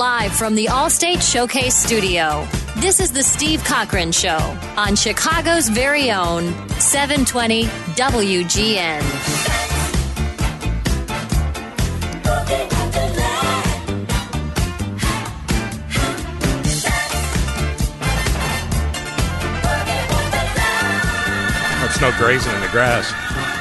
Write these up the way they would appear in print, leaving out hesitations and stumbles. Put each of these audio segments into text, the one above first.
Live from the Allstate Showcase Studio, this is the Steve Cochran Show on Chicago's very own 720 WGN. It's no grazing in the grass.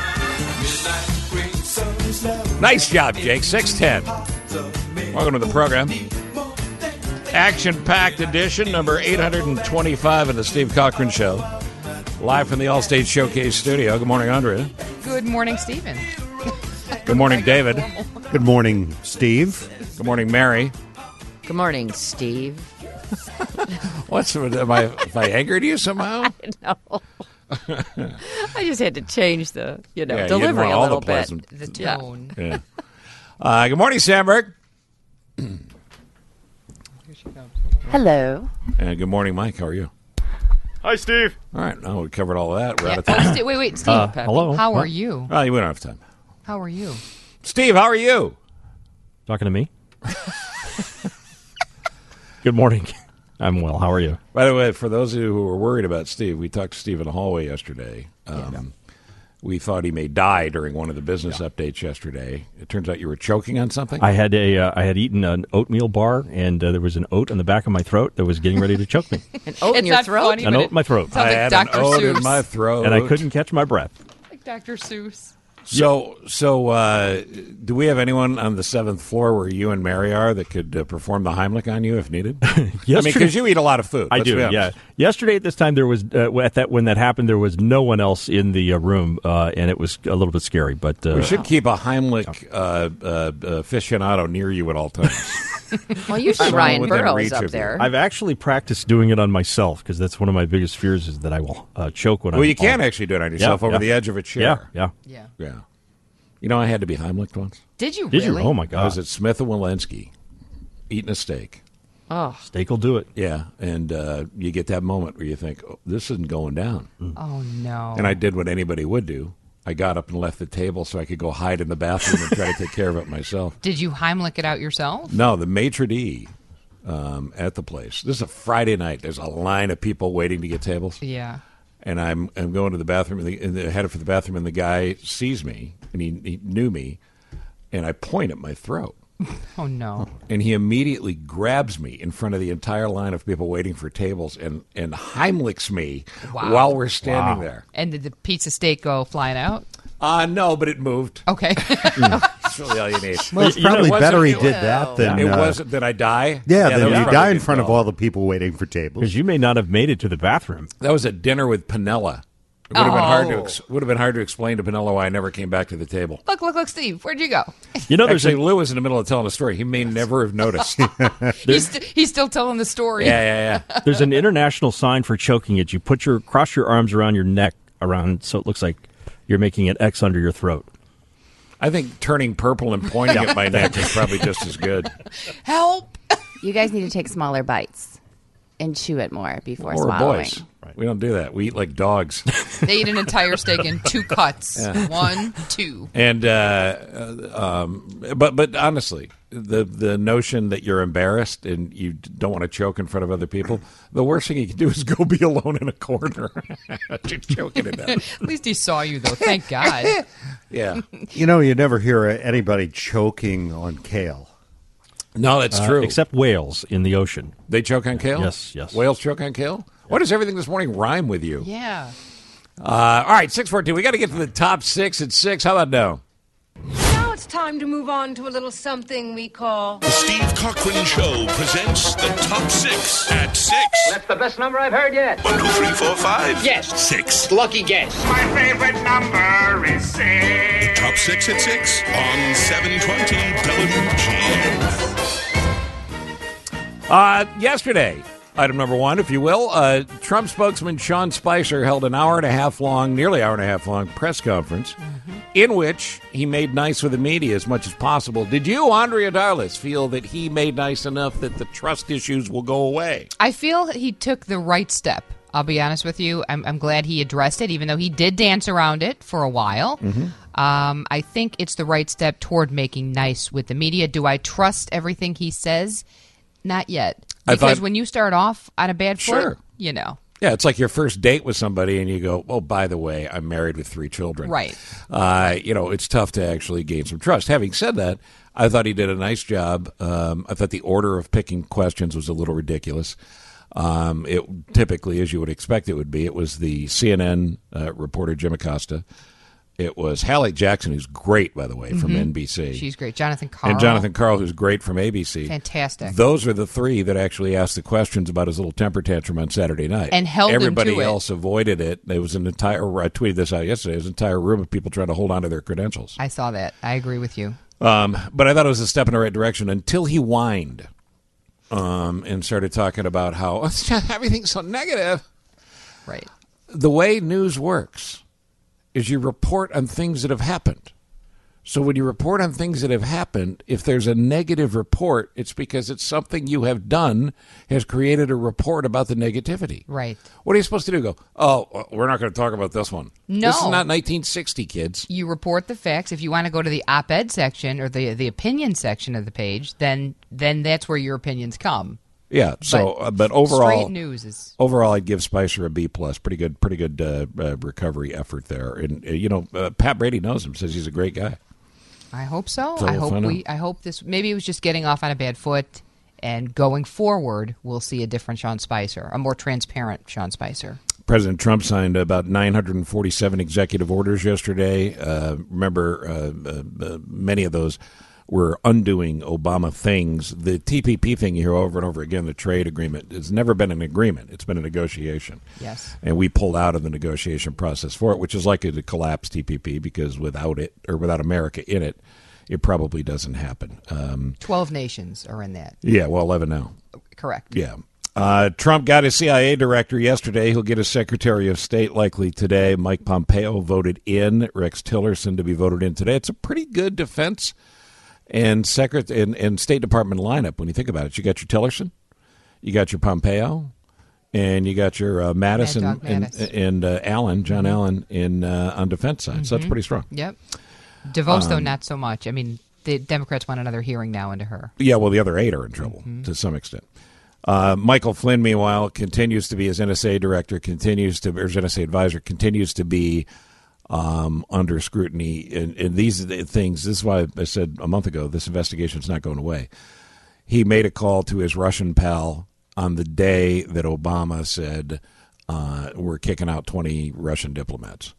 Nice job, Jake. 610. Welcome to the program. Action-packed edition, number 825 of the Steve Cochran Show. Live from the Allstate Showcase Studio. Good morning, Andrea. Good morning, Stephen. Good morning, David. Good morning, Steve. Good morning, Mary. Good morning, Steve. Am I angry to you somehow? No. I just had to change the, Yeah, you didn't delivery want a all little the bit. pleasant. The tone. Yeah. Good morning, Sandberg. Hello. And good morning, Mike. How are you? Hi, Steve. All right. Now we covered all of that. We're out of Oh, time. wait, Steve. Hello. How What? are you? Oh, we don't have time. How are you? Steve, how are you? Talking to me? Good morning. I'm well. How are you? By the way, for those of you who were worried about Steve, we talked to Steve in the hallway yesterday. We thought he may die during one of the business updates yesterday. It turns out you were choking on something. I had eaten an oatmeal bar, and there was an oat on the back of my throat that was getting ready to choke me. An oat in It's your not throat? funny, An but oat in my throat. Sounds I like had Dr. an oat Seuss. in my throat, And I couldn't catch my breath. Like Dr. Seuss. So, do we have anyone on the 7th floor where you and Mary are that could perform the Heimlich on you if needed? Yes, because you eat a lot of food. I let's do, be honest. yeah. Yesterday at this time, there was when that happened, there was no one else in the room, and it was a little bit scary. But We should keep a Heimlich aficionado near you at all times. Well, usually Someone Ryan within Burroughs reach up of you. there. I've actually practiced doing it on myself because that's one of my biggest fears is that I will choke when I'm Well, you can on. actually do it on yourself over the edge of a chair. Yeah. Yeah. Yeah. You know, I had to be Heimlicked once. Did you Did really? you? Oh, my I God. was at Smith & Walensky eating a steak. Oh, Steak will do it. Yeah, and you get that moment where you think, oh, this isn't going down. Oh, no. And I did what anybody would do. I got up and left the table so I could go hide in the bathroom and try to take care of it myself. Did you Heimlich it out yourself? No, the maitre d' at the place. This is a Friday night. There's a line of people waiting to get tables. Yeah. And I'm going to the bathroom, and headed for the bathroom, and the guy sees me, and he knew me, and I point at my throat. Oh, no. And he immediately grabs me in front of the entire line of people waiting for tables and Heimlichs me while we're standing there. And did the pizza steak go flying out? No, but it moved. Okay. That's really all you need. Well, It's probably it wasn't- better he it did that than It wasn't that I die. Yeah, that then was you probably die a in good front of call. all the people waiting for tables. Because you may not have made it to the bathroom. That was a dinner with Pinella. It would have been hard to explain to Pinella why I never came back to the table. Look, Steve. Where'd you go? You know, there's Actually, Lou was in the middle of telling a story. He may never have noticed. He's still telling the story. Yeah. there's an international sign for choking it. You cross your arms around your neck so it looks like you're making an X under your throat. I think turning purple and pointing at my neck is probably just as good. Help! you guys need to take smaller bites and chew it more before We're swallowing. boys. We don't do that. We eat like dogs. They eat an entire steak in 2 cuts. 1, 2. And but honestly, the notion that you're embarrassed and you don't want to choke in front of other people, the worst thing you can do is go be alone in a corner. Just choking it down. At least he saw you, though. Thank God. Yeah. You know, you never hear anybody choking on kale. No, that's true. Except whales in the ocean. They choke on kale? Yes. Whales choke on kale? Why does everything this morning rhyme with you? Yeah. All right, 6:14. We got to get to the top 6 at 6. How about no? Now it's time to move on to a little something we call The Steve Cochran Show presents the top 6 at 6. That's the best number I've heard yet. 1, 2, 3, 4, 5. Yes. 6. Lucky guess. My favorite number is 6. Top 6 at 6 on 720 WGN. Yesterday, item number 1, if you will, Trump spokesman Sean Spicer held nearly hour and a half long press conference in which he made nice with the media as much as possible. Did you, Andrea Darlis, feel that he made nice enough that the trust issues will go away? I feel he took the right step. I'll be honest with you. I'm glad he addressed it, even though he did dance around it for a while. I think it's the right step toward making nice with the media. Do I trust everything he says? Not yet. I Because thought- when you start off on a bad foot, Sure. you know. Yeah, it's like your first date with somebody, and you go, "Oh, by the way, I'm married with 3 children." Right. It's tough to actually gain some trust. Having said that, I thought he did a nice job. I thought the order of picking questions was a little ridiculous. It typically, as you would expect it would be, it was the CNN reporter Jim Acosta. It was Hallie Jackson, who's great, by the way, from NBC. She's great. Jonathan Carl. And Jonathan Carl, who's great from ABC. Fantastic. Those are the 3 that actually asked the questions about his little temper tantrum on Saturday night. And held him to Everybody it. else avoided it. There was an entire, I tweeted this out yesterday, there was an entire room of people trying to hold on to their credentials. I saw that. I agree with you. But I thought it was a step in the right direction until he whined and started talking about how everything's so negative. Right. The way news works is you report on things that have happened. So when you report on things that have happened, if there's a negative report, it's because it's something you have done has created a report about the negativity. Right. What are you supposed to do? Go, oh, we're not going to talk about this one. No. This is not 1960, kids. You report the facts. If you want to go to the op-ed section or the opinion section of the page, then that's where your opinions come. Yeah. So, but overall, straight news is overall, I'd give Spicer a B+. Pretty good recovery effort there. And Pat Brady knows him. Says he's a great guy. I hope so. So we'll find out. I hope this. Maybe it was just getting off on a bad foot, and going forward, we'll see a different Sean Spicer, a more transparent Sean Spicer. President Trump signed about 947 executive orders yesterday. Remember, many of those were undoing Obama things. The TPP thing you hear over and over again, the trade agreement, it's never been an agreement. It's been a negotiation. Yes. And we pulled out of the negotiation process for it, which is likely to collapse TPP because without it, or without America in it, it probably doesn't happen. 12 nations are in that. Yeah, well, 11 now. Correct. Yeah. Trump got his CIA director yesterday. He'll get his Secretary of State likely today. Mike Pompeo voted in. Rex Tillerson to be voted in today. It's a pretty good defense and State Department lineup when you think about it. You got your Tillerson, you got your Pompeo, and you got your Madison and Allen, John Allen on defense side. So that's pretty strong. Yep. DeVos, though, not so much. I mean, the Democrats want another hearing now into her. Yeah, well, the other 8 are in trouble to some extent. Michael Flynn, meanwhile, continues to be his NSA director, or his NSA advisor, continues to be under scrutiny. And these are the things, this is why I said a month ago, this investigation is not going away. He made a call to his Russian pal on the day that Obama said, we're kicking out 20 Russian diplomats.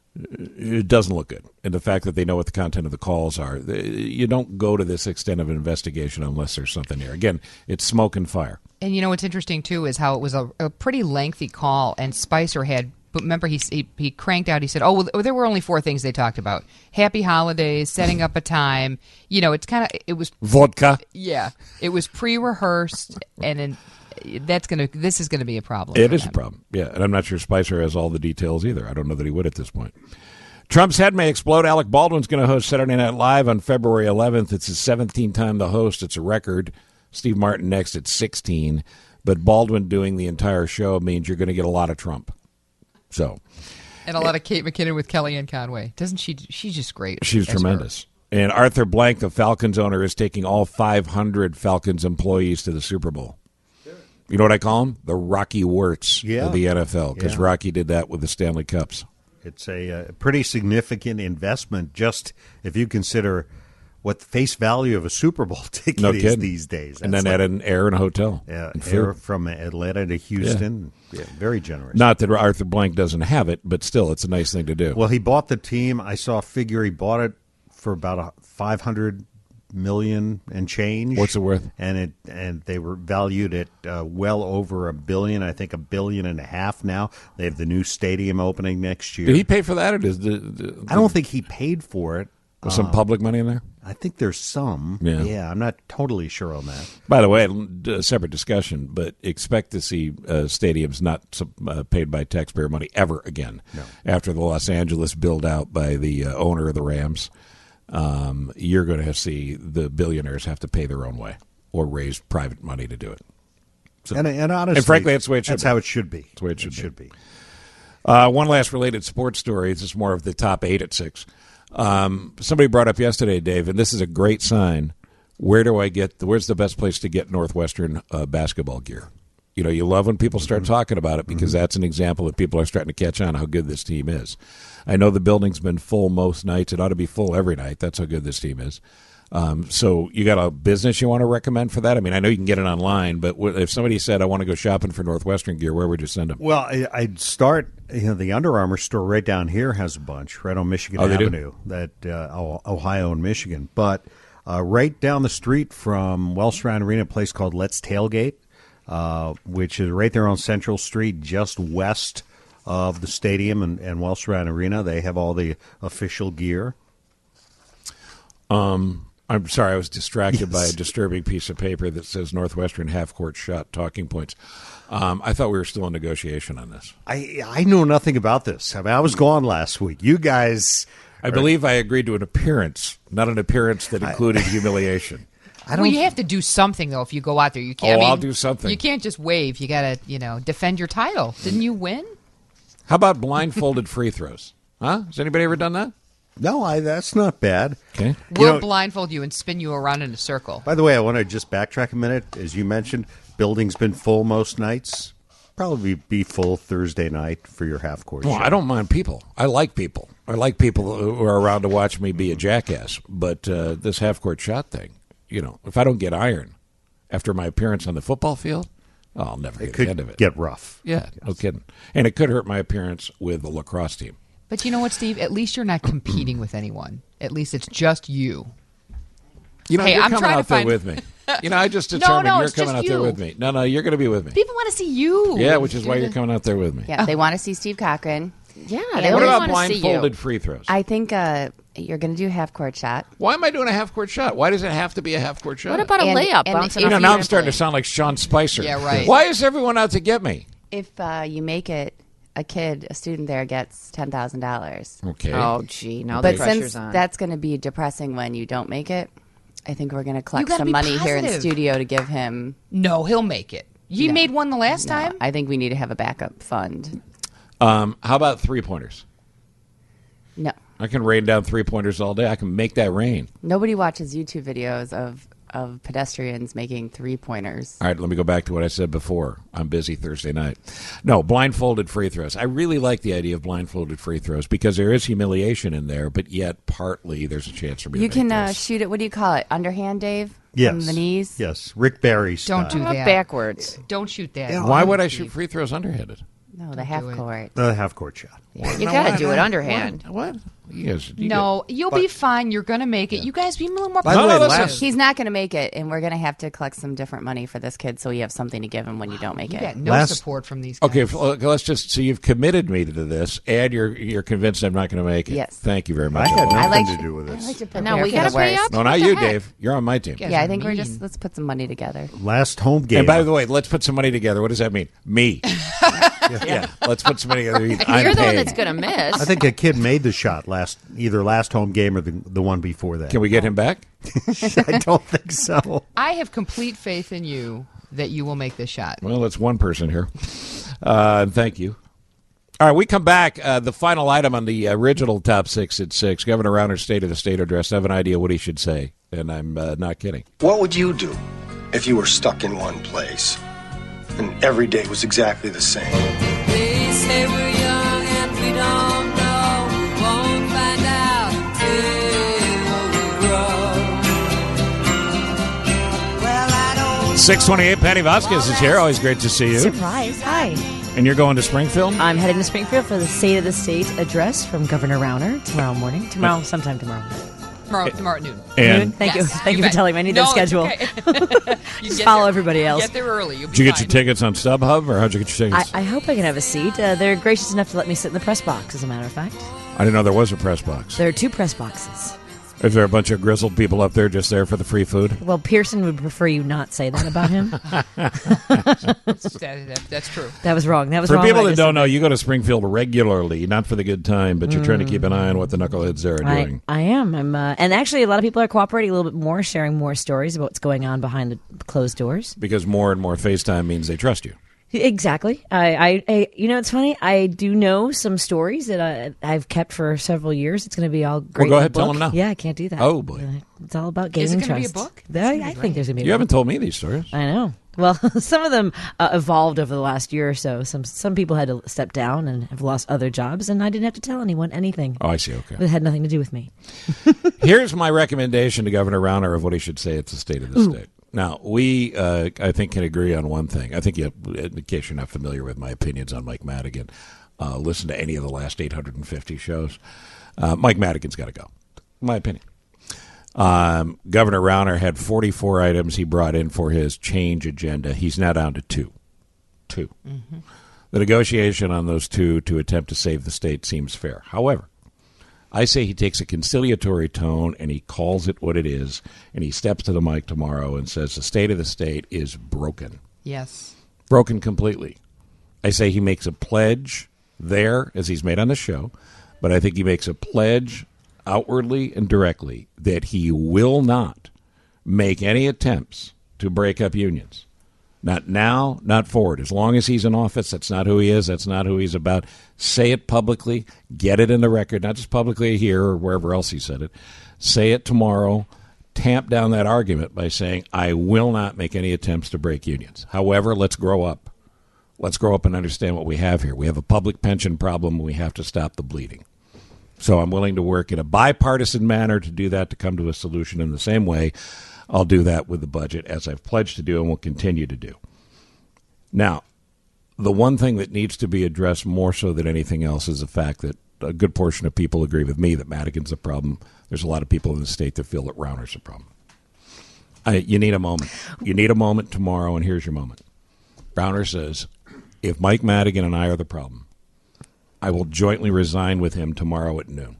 It doesn't look good. And the fact that they know what the content of the calls are, you don't go to this extent of an investigation unless there's something there. Again, it's smoke and fire. And what's interesting, too, is how it was a pretty lengthy call, and Spicer had, but remember, he cranked out, he said, there were only 4 things they talked about. Happy holidays, setting up a time. It was... Vodka. Yeah. It was pre-rehearsed, and this is going to be a problem. It is a problem, yeah. And I'm not sure Spicer has all the details either. I don't know that he would at this point. Trump's head may explode. Alec Baldwin's going to host Saturday Night Live on February 11th. It's his 17th time to host. It's a record. Steve Martin next at 16. But Baldwin doing the entire show means you're going to get a lot of Trump. So, and a lot of Kate McKinnon with Kellyanne Conway. Doesn't she? She's just great. She's tremendous. And Arthur Blank, the Falcons owner, is taking all 500 Falcons employees to the Super Bowl. You know what I call him? The Rocky Wirtz of the NFL, because Rocky did that with the Stanley Cups. It's a pretty significant investment, just if you consider what the face value of a Super Bowl ticket is these days. And then add an air and a hotel. Yeah, air from Atlanta to Houston. Yeah, very generous. Not that Arthur Blank doesn't have it, but still, it's a nice thing to do. Well, he bought the team. I saw a figure. He bought it for about $500 million and change. What's it worth? And they were valued at well over $1 billion. I think $1.5 billion now. They have the new stadium opening next year. Did he pay for that? Or I don't think he paid for it. Was some public money in there? I think there's some. Yeah, I'm not totally sure on that. By the way, a separate discussion, but expect to see stadiums not paid by taxpayer money ever again. No. After the Los Angeles build-out by the owner of the Rams, you're going to see the billionaires have to pay their own way or raise private money to do it. So, and honestly, and frankly, that's the way it should that's be. how it should be. That's the way it should be. One last related sports story. This is more of the top 8 at 6. Somebody brought up yesterday, Dave, and this is a great sign where's the best place to get Northwestern basketball gear? You know, you love when people start talking about it because that's an example that people are starting to catch on how good this team is. I know the building's been full most nights. It ought to be full every night. That's how good this team is. So you got a business you want to recommend for that? I mean, I know you can get it online, but if somebody said, I want to go shopping for Northwestern gear, where would you send them? Well, I'd start, the Under Armour store right down here has a bunch, right on Michigan Avenue, that Ohio and Michigan. But right down the street from Welsh-Ryan Arena, a place called Let's Tailgate, which is right there on Central Street, just west of the stadium and Welsh-Ryan Arena. They have all the official gear. I'm sorry, I was distracted by a disturbing piece of paper that says Northwestern half-court shot talking points. I thought we were still in negotiation on this. I know nothing about this. I mean, I was gone last week. You guys... I believe I agreed to an appearance, not an appearance that included humiliation. Well, you have to do something, though, if you go out there. You can't, I'll do something. You can't just wave. You got to, defend your title. Didn't you win? How about blindfolded free throws? Huh? Has anybody ever done that? No, that's not bad. Okay. We'll blindfold you and spin you around in a circle. By the way, I want to just backtrack a minute. As you mentioned, building's been full most nights. Probably be full Thursday night for your half-court show. I don't mind people. I like people. I like people who are around to watch me be a jackass. But this half-court shot thing, if I don't get iron after my appearance on the football field, I'll never get the end of it. It could get rough. Yeah, no kidding. And it could hurt my appearance with the lacrosse team. But you know what, Steve? At least you're not competing with anyone. At least it's just you. You're coming out there with me. I just determined you're coming out there with me. No, you're going to be with me. People want to see you. Yeah, which is why you're coming out there with me. Yeah, they want to see Steve Cochran. Yeah, what about blindfolded free throws? I think you're going to do a half-court shot. Why am I doing a half-court shot? Why does it have to be a half-court shot? What about a layup? Now I'm starting to sound like Sean Spicer. Yeah, right. Why is everyone out to get me? If you make it, a student there gets $10,000. Okay. Oh, gee. Now but the pressure's since on. that's going to be depressing when you don't make it, I think we're going to collect some money here in the studio to give him. No, he'll make it. He made one the last time. I think we need to have a backup fund. How about three-pointers? No. I can rain down three-pointers all day. I can make that rain. Nobody watches YouTube videos of pedestrians making three-pointers. All right, let me go back to what I said before. I'm busy Thursday night. No, blindfolded free throws. I really like the idea of blindfolded free throws because there is humiliation in there, but yet partly there's a chance for me to make this. Shoot it, what do you call it, underhand, Dave? Yes. From the knees? Yes, Rick Barry style. Don't do that. Backwards. Don't shoot that. Yeah, why would I shoot free throws underhanded? No, the half-court. The half-court shot. Yeah, you got to do it underhand. What? You'll be fine. You're going to make it. You guys be a little more By the way, positive. He's not going to make it, and we're going to have to collect some different money for this kid so you have something to give him when you don't make You it. got no support from these guys. Okay, let's just. So you've committed me to this, and you're convinced I'm not going to make it. Yes. Thank you very much. I had I nothing like to to- do with this. I like to prepare now we for got to the pay worst. up. No, What not the you, heck? Dave. You're on my team. Yeah. Yeah, I are think mean. let's put some money together. Last home game. And by the way, let's put some money together. What does that mean? Me. Yeah. Let's put some money together. I'm You're the one paying. that's going to miss. I think a kid made the shot either last home game or the one before that. Can we get him back? I don't think so. I have complete faith in you that you will make this shot. Well, that's one person here. Thank you. All right, we come back. The final item on the original Top 6 at 6. Governor Rauner's State of the State address. I have an idea what he should say, and I'm not kidding. What would you do if you were stuck in one place and every day was exactly the same? They say we're young and we don't know. We won't find out till we grow. Well, I don't 628, Patty Vasquez is here. Always great to see you. Surprise. Hi. And you're going to Springfield? I'm heading to Springfield for the State of the State address from Governor Rauner tomorrow morning. Sometime tomorrow. Tomorrow at noon. And Thank you. Thank you bet. for telling me. I need that schedule. Okay. Just follow everybody else. Get there early. You'll be did you get fine. your tickets on StubHub, or how'd you get your tickets? I hope I can have a seat. They're gracious enough to let me sit in the press box, as a matter of fact. I didn't know there was a press box. There are 2 press boxes. Is there a bunch of grizzled people up there just there for the free food? Well, Pearson would prefer you not say that about him. That's true. That was wrong. That was For wrong. people that don't know, you go to Springfield regularly, not for the good time, but you're trying to keep an eye on what the knuckleheads there are doing. I am. And actually, a lot of people are cooperating a little bit more, sharing more stories about what's going on behind the closed doors. Because more and more FaceTime means they trust you. Exactly. I it's funny. I do know some stories that I've kept for several years. It's going to be all great. Well, go ahead, tell them now. Yeah, I can't do that. Oh, boy. It's all about gaining trust. Is it going to be a book? I think there's going to be a book. You haven't told me these stories. I know. Well, some of them evolved over the last year or so. Some people had to step down and have lost other jobs, and I didn't have to tell anyone anything. Oh, I see. Okay. It had nothing to do with me. Here's my recommendation to Governor Rauner of what he should say at the State of the State. Now, we, I think, can agree on one thing. I think, in case you're not familiar with my opinions on Mike Madigan, listen to any of the last 850 shows. Mike Madigan's got to go, in my opinion. Governor Rauner had 44 items he brought in for his change agenda. He's now down to two. Mm-hmm. The negotiation on those two to attempt to save the state seems fair. However, I say he takes a conciliatory tone and he calls it what it is, and he steps to the mic tomorrow and says the state of the state is broken. Yes. Broken completely. I say he makes a pledge there, as he's made on the show, but I think he makes a pledge outwardly and directly that he will not make any attempts to break up unions. Not now, not forward. As long as he's in office, that's not who he is. That's not who he's about. Say it publicly. Get it in the record, not just publicly here or wherever else he said it. Say it tomorrow. Tamp down that argument by saying, I will not make any attempts to break unions. However, let's grow up. Let's grow up and understand what we have here. We have a public pension problem, and we have to stop the bleeding. So I'm willing to work in a bipartisan manner to do that, to come to a solution in the same way. I'll do that with the budget, as I've pledged to do and will continue to do. Now, the one thing that needs to be addressed more so than anything else is the fact that a good portion of people agree with me that Madigan's a problem. There's a lot of people in the state that feel that Rauner's a problem. You need a moment. You need a moment tomorrow, and here's your moment. Rauner says, if Mike Madigan and I are the problem, I will jointly resign with him tomorrow at noon.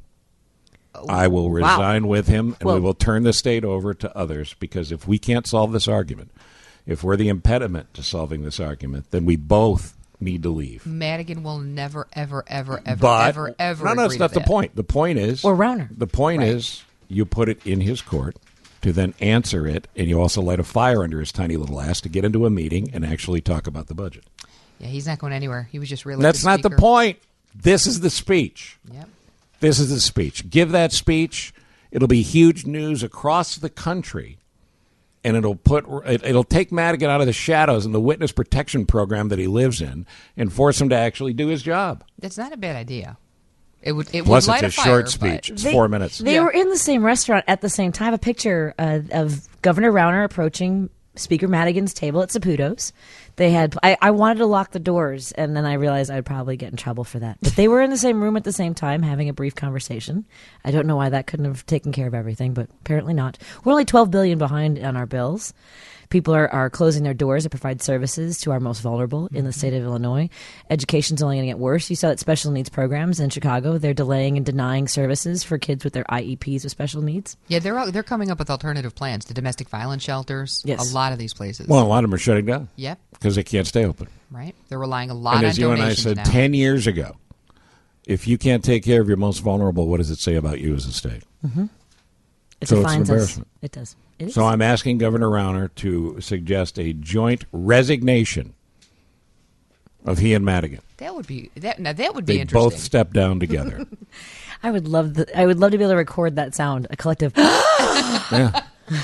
I will resign with him, and we will turn the state over to others, because if we can't solve this argument, if we're the impediment to solving this argument, then we both need to leave. Madigan will never, ever, ever, ever, but, ever, ever. No, that's not the point. The point is, or Rauner. The point is, you put it in his court to then answer it, and you also light a fire under his tiny little ass to get into a meeting and actually talk about the budget. Yeah, he's not going anywhere. He was just really. That's not the point. This is the speech. Yep. This is the speech. Give that speech. It'll be huge news across the country, and it'll take Madigan out of the shadows and the witness protection program that he lives in, and force him to actually do his job. That's not a bad idea. It would. Plus, light it's a fire, short speech. It's 4 minutes. They were in the same restaurant at the same time. A picture of Governor Rauner approaching Speaker Madigan's table at Saputo's. They had. I wanted to lock the doors, and then I realized I'd probably get in trouble for that. But they were in the same room at the same time, having a brief conversation. I don't know why that couldn't have taken care of everything, but apparently not. We're only $12 billion behind on our bills. People are closing their doors to provide services to our most vulnerable in the state of Illinois. Education's only going to get worse. You saw that special needs programs in Chicago, they're delaying and denying services for kids with their IEPs with special needs. Yeah, they're coming up with alternative plans. The domestic violence shelters, yes. A lot of these places. Well, a lot of them are shutting down. Yep. Because they can't stay open. Right. They're relying a lot on donations now. And as you and I said 10 years ago, if you can't take care of your most vulnerable, what does it say about you as a state? Mm-hmm. So it's an embarrassment. It does. So I'm asking Governor Rauner to suggest a joint resignation of he and Madigan. That would be interesting. They both step down together. I would love to be able to record that sound, a collective. Yeah.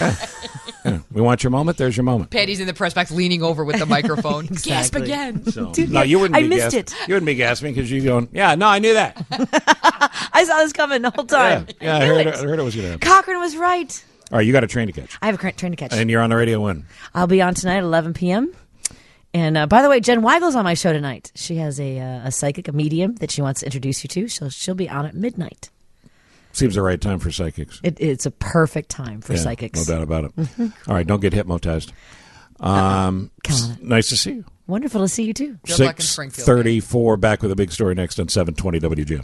We want your moment. There's your moment. Patty's in the press box, leaning over with the microphone. Exactly. Gasp again. So, no, you wouldn't. I missed it. You wouldn't be gasping because you're going. Yeah, no, I knew that. I saw this coming the whole time. Yeah, I heard it was going to happen. Cochran was right. All right, you got a train to catch. I have a train to catch. And you're on the radio when? I'll be on tonight at 11 p.m. And by the way, Jen Weigel's on my show tonight. She has a psychic, a medium that she wants to introduce you to. She'll be on at midnight. Seems the right time for psychics. It's a perfect time for psychics. No doubt about it. Mm-hmm. All right, don't get hypnotized. Nice to see you. Wonderful to see you, too. 6:34, back with a big story next on 720 WGN.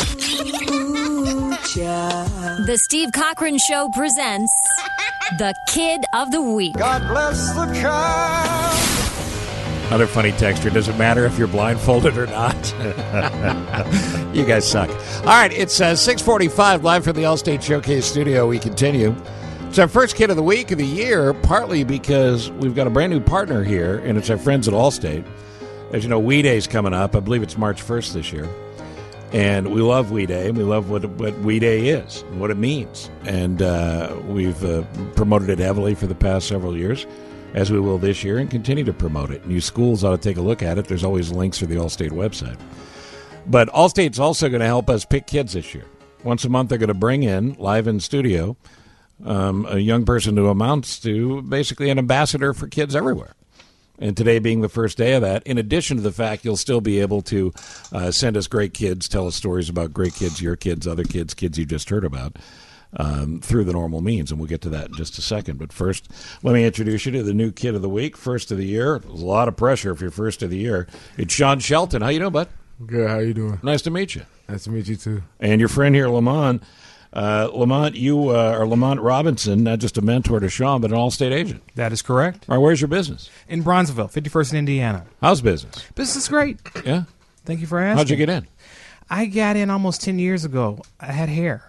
The Steve Cochran Show presents The Kid of the Week. God bless the child. Another funny texture. Does it matter if you're blindfolded or not? You guys suck. All right, it's 6:45 live from the Allstate Showcase studio. We continue. It's our first Kid of the Week of the year, partly because we've got a brand new partner here, and it's our friends at Allstate. As you know, WE Day's coming up. I believe it's March 1st this year. And we love WE Day, and we love what WE Day is and what it means. And we've promoted it heavily for the past several years, as we will this year, and continue to promote it. And you schools ought to take a look at it. There's always links to the Allstate website. But Allstate's also going to help us pick kids this year. Once a month, they're going to bring in, live in studio, a young person who amounts to basically an ambassador for kids everywhere. And today being the first day of that, in addition to the fact you'll still be able to send us great kids, tell us stories about great kids, your kids, other kids, kids you just heard about, through the normal means. And we'll get to that in just a second. But first, let me introduce you to the new kid of the week, first of the year. There's a lot of pressure if you're first of the year. It's Sean Shelton. How you doing, bud? Good. How you doing? Nice to meet you. Nice to meet you, too. And your friend here, Lamont. Lamont, you are Lamont Robinson, not just a mentor to Sean, but an Allstate agent. That is correct. All right, where's your business? In Bronzeville, 51st in Indiana. How's business? Business is great. Yeah? Thank you for asking. How'd you get in? I got in almost 10 years ago. I had hair.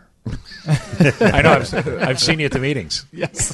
I know. I've seen you at the meetings. Yes.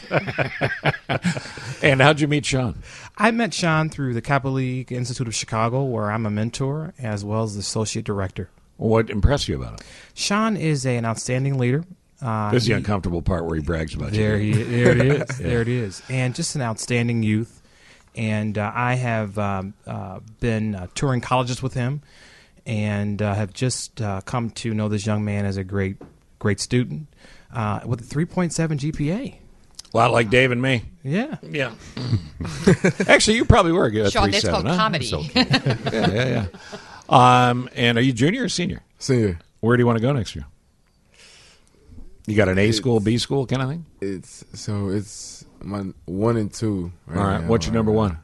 And how'd you meet Sean? I met Sean through the Kappa League Institute of Chicago, where I'm a mentor as well as the associate director. What impressed you about him? Sean is an outstanding leader. This is the uncomfortable part where he brags about you. There it is. Yeah. There it is. And just an outstanding youth. And I have been touring colleges with him and have just come to know this young man as a great student with a 3.7 GPA. A lot like Dave and me. Yeah. Yeah. Actually, you probably were good. Sean, that's called comedy. Okay. Yeah. And are you junior or senior? Senior. Where do you want to go next year? You got an A school, B school kind of thing? It's my 1 and 2. All right. Now. What's your number one?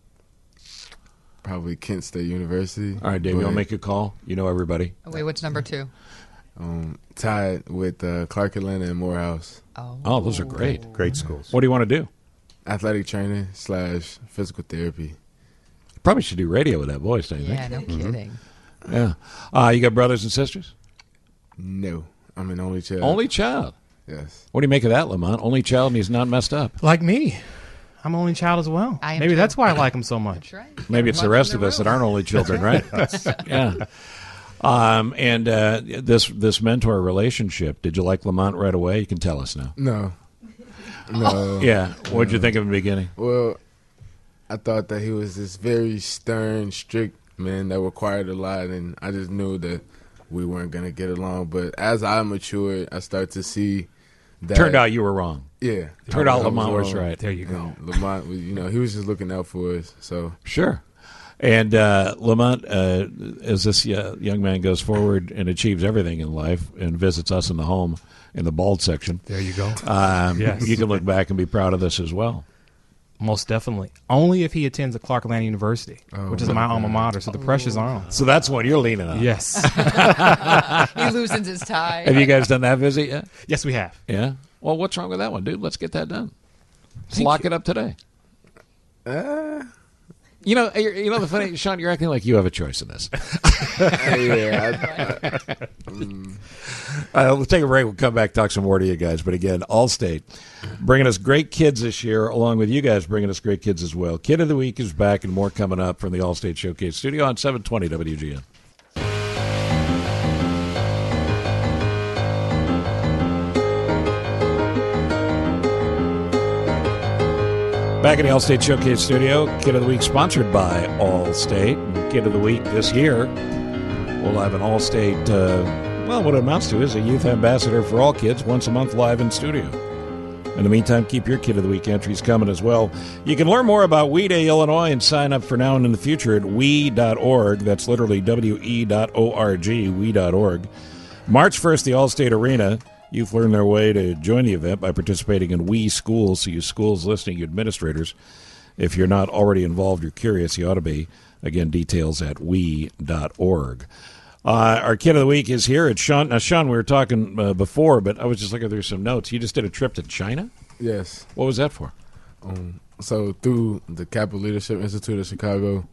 Probably Kent State University. All right, Dave, you'll make a call. You know everybody. Oh, wait, what's number 2? Tied with Clark Atlanta and Morehouse. Oh, those are great. Great schools. What do you want to do? Athletic training / physical therapy. Probably should do radio with that voice, don't you think? Yeah, no kidding. Yeah. You got brothers and sisters? No. I'm an only child. Only child? Yes. What do you make of that, Lamont? Only child and he's not messed up. Like me. I'm an only child as well. Maybe that's why I like him so much. That's right. Maybe it's the rest of us that aren't only children, right? Yeah. And this mentor relationship, did you like Lamont right away? You can tell us now. No. Yeah. What did you think of the beginning? Well, I thought that he was this very stern, strict man that required a lot, and I just knew that we weren't going to get along. But as I matured, I started to see that. Turned out you were wrong. Yeah. Turned out Lamont was right. There you go. And Lamont, he was just looking out for us. So Sure. And Lamont, as this young man goes forward and achieves everything in life and visits us in the home in the bald section. There you go. Yes. You can look back and be proud of this as well. Most definitely. Only if he attends at Clark Atlanta University, which is my alma mater, so the pressure's on. So that's what you're leaning on. Yes. He loosens his tie. Have you guys done that visit yet? Yes, we have. Yeah? Well, what's wrong with that one, dude? Let's get that done. Let's lock it up today. You know the funny, Sean, you're acting like you have a choice in this. Let's take a break. We'll come back, talk some more to you guys. But again, Allstate bringing us great kids this year, along with you guys bringing us great kids as well. Kid of the Week is back and more coming up from the Allstate Showcase Studio on 720 WGN. Back in the Allstate Showcase Studio, Kid of the Week sponsored by Allstate. And Kid of the Week this year, we'll have an Allstate, what it amounts to is a youth ambassador for all kids once a month live in studio. In the meantime, keep your Kid of the Week entries coming as well. You can learn more about WE Day Illinois and sign up for now and in the future at we.org. That's literally we.org, we.org. March 1st, the Allstate Arena. Youth learn their way to join the event by participating in WE Schools. So you schools listening, you administrators, if you're not already involved, you're curious, you ought to be. Again, details at we.org. Our Kid of the Week is here. It's Sean. Now, Sean, we were talking before, but I was just looking through some notes. You just did a trip to China? Yes. What was that for? So through the Capital Leadership Institute of Chicago,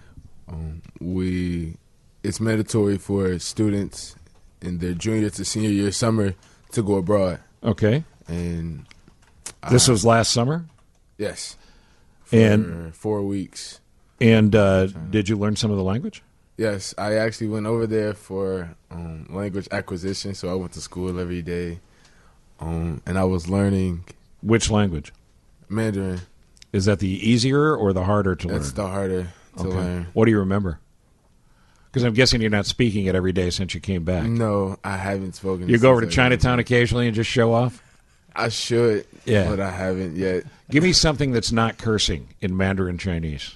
it's mandatory for students in their junior to senior year summer to go abroad. Okay. And this was last summer? Yes. For 4 weeks. And did you learn some of the language? Yes, I actually went over there for language acquisition, so I went to school every day, and I was learning. Which language? Mandarin. Is that the easier or the harder to learn? That's the harder to learn. What do you remember? Because I'm guessing you're not speaking it every day since you came back. No, I haven't spoken. You go over to Chinatown occasionally and just show off? I should, but I haven't yet. Give me something that's not cursing in Mandarin Chinese.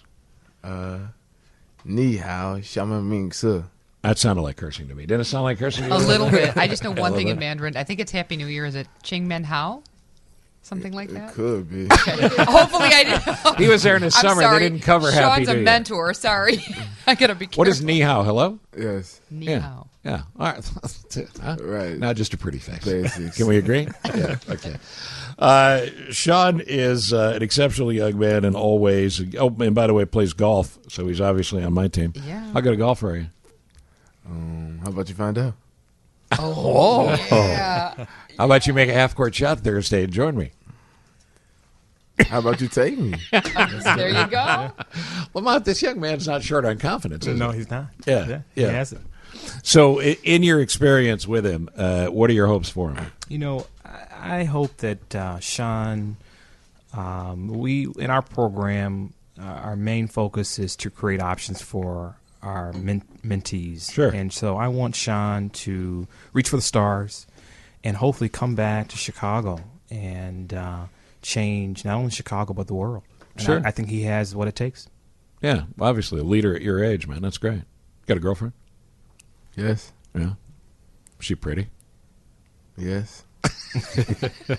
Ni hao, xiamen ming se. That sounded like cursing to me. Didn't it sound like cursing to you? A little bit. I just know one thing in Mandarin. I think it's Happy New Year. Is it Ching Men Hao? Something like that? It could be. Okay. Hopefully I didn't. He was there in the summer. Sorry. They didn't cover Happy Sean's New Year. a mentor. Sorry. I got to be careful. What is ni hao? Hello? Yes. Ni hao. Yeah. All right. Right. Not just a pretty face. Basics. Can we agree? Yeah. Okay. Sean is an exceptionally young man in all ways. Oh, and by the way, plays golf, so he's obviously on my team. Yeah. How good a golfer are you? How about you find out? Oh. Yeah. How about you make a half-court shot Thursday and join me? How about you take me? There you go. Lamont, this young man's not short on confidence, is No, he? he's not. Yeah. He has it. So, in your experience with him, what are your hopes for him? You know, I hope that Sean, we in our program, our main focus is to create options for our mentees. Sure. And so I want Sean to reach for the stars and hopefully come back to Chicago and change not only Chicago but the world. And Sure. I think he has what it takes. Yeah, obviously a leader at your age, man. That's great. Got a girlfriend? Yes. Yeah. Is she pretty? Yes. I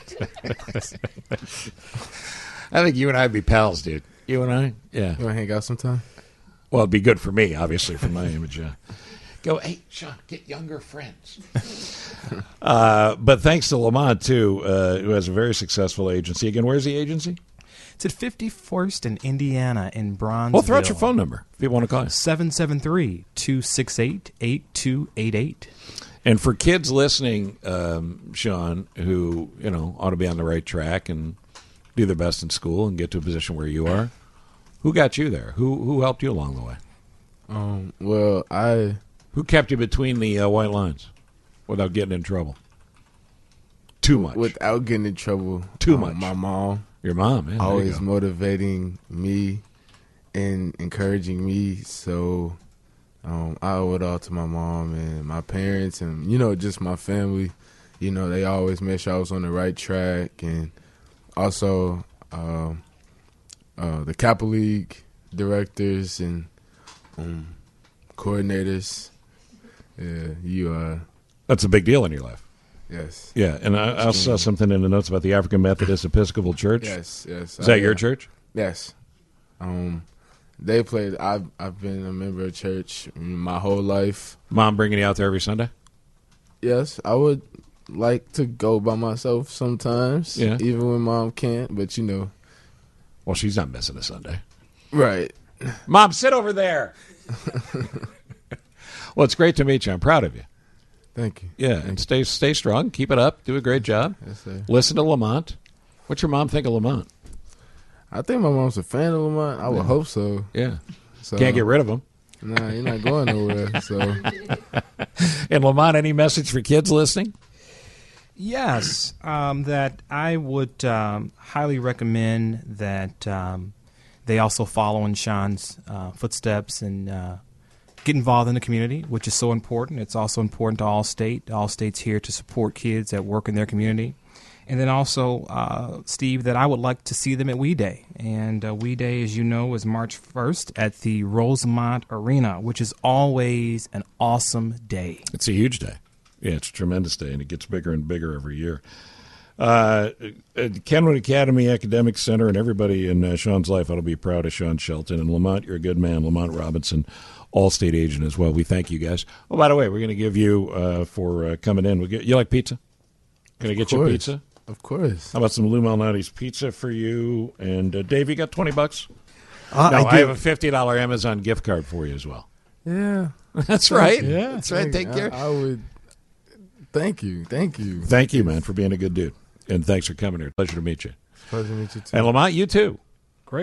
think you and I would be pals, dude. You and I? Yeah. You want to hang out sometime? Well, it'd be good for me, obviously, for my image. Go, hey, Sean, get younger friends. But thanks to Lamont, too, who has a very successful agency. Again, where's the agency? It's at 51st and Indiana in Bronzeville. Well, throw out your phone number if people want to call you. 773-268-8288. And for kids listening, Sean, who, ought to be on the right track and do their best in school and get to a position where you are, who got you there? Who helped you along the way? Who kept you between the white lines without getting in trouble? Too much. Without getting in trouble. Too much. My mom. Your mom, yeah. Always motivating me and encouraging me. So I owe it all to my mom and my parents and, just my family. They always made sure I was on the right track. And also the Kappa League directors and coordinators. Yeah, That's a big deal in your life. Yes. Yeah, and I saw something in the notes about the African Methodist Episcopal Church. Yes. Is that your church? Yes. They played. I've been a member of church my whole life. Mom bringing you out there every Sunday? Yes, I would like to go by myself sometimes. Yeah. Even when Mom can't, but Well, she's not missing a Sunday. Right. Mom, sit over there. Well, it's great to meet you. I'm proud of you. Thank you. Yeah, and stay strong. Keep it up. Do a great job. Yes, sir. Listen to Lamont. What's your mom think of Lamont? I think my mom's a fan of Lamont. I would hope so. Yeah. So, can't get rid of him. Nah, you're not going nowhere. So. And Lamont, any message for kids listening? Yes, that I would highly recommend that they also follow in Sean's footsteps and get involved in the community, which is so important. It's also important to Allstate. Allstate's here to support kids that work in their community. And then also, Steve, that I would like to see them at We Day. And We Day, as you know, is March 1st at the Rosemont Arena, which is always an awesome day. It's a huge day. Yeah, it's a tremendous day, and it gets bigger and bigger every year. Kenwood Academy Academic Center and everybody in Sean's life ought to be proud of Sean Shelton. And Lamont, you're a good man. Lamont Robinson, Allstate agent as well. We thank you guys. Oh, by the way, we're going to give you for coming in. You like pizza? Going to get you pizza? Of course. How about some Lou Malnati's pizza for you? And Dave, you got $20? I have a $50 Amazon gift card for you as well. Yeah. That's right. Yeah. That's right. Take care. I would. Thank you. Thank you, man, for being a good dude. And thanks for coming here. Pleasure to meet you. Pleasure to meet you, too. And Lamont, you too. Great.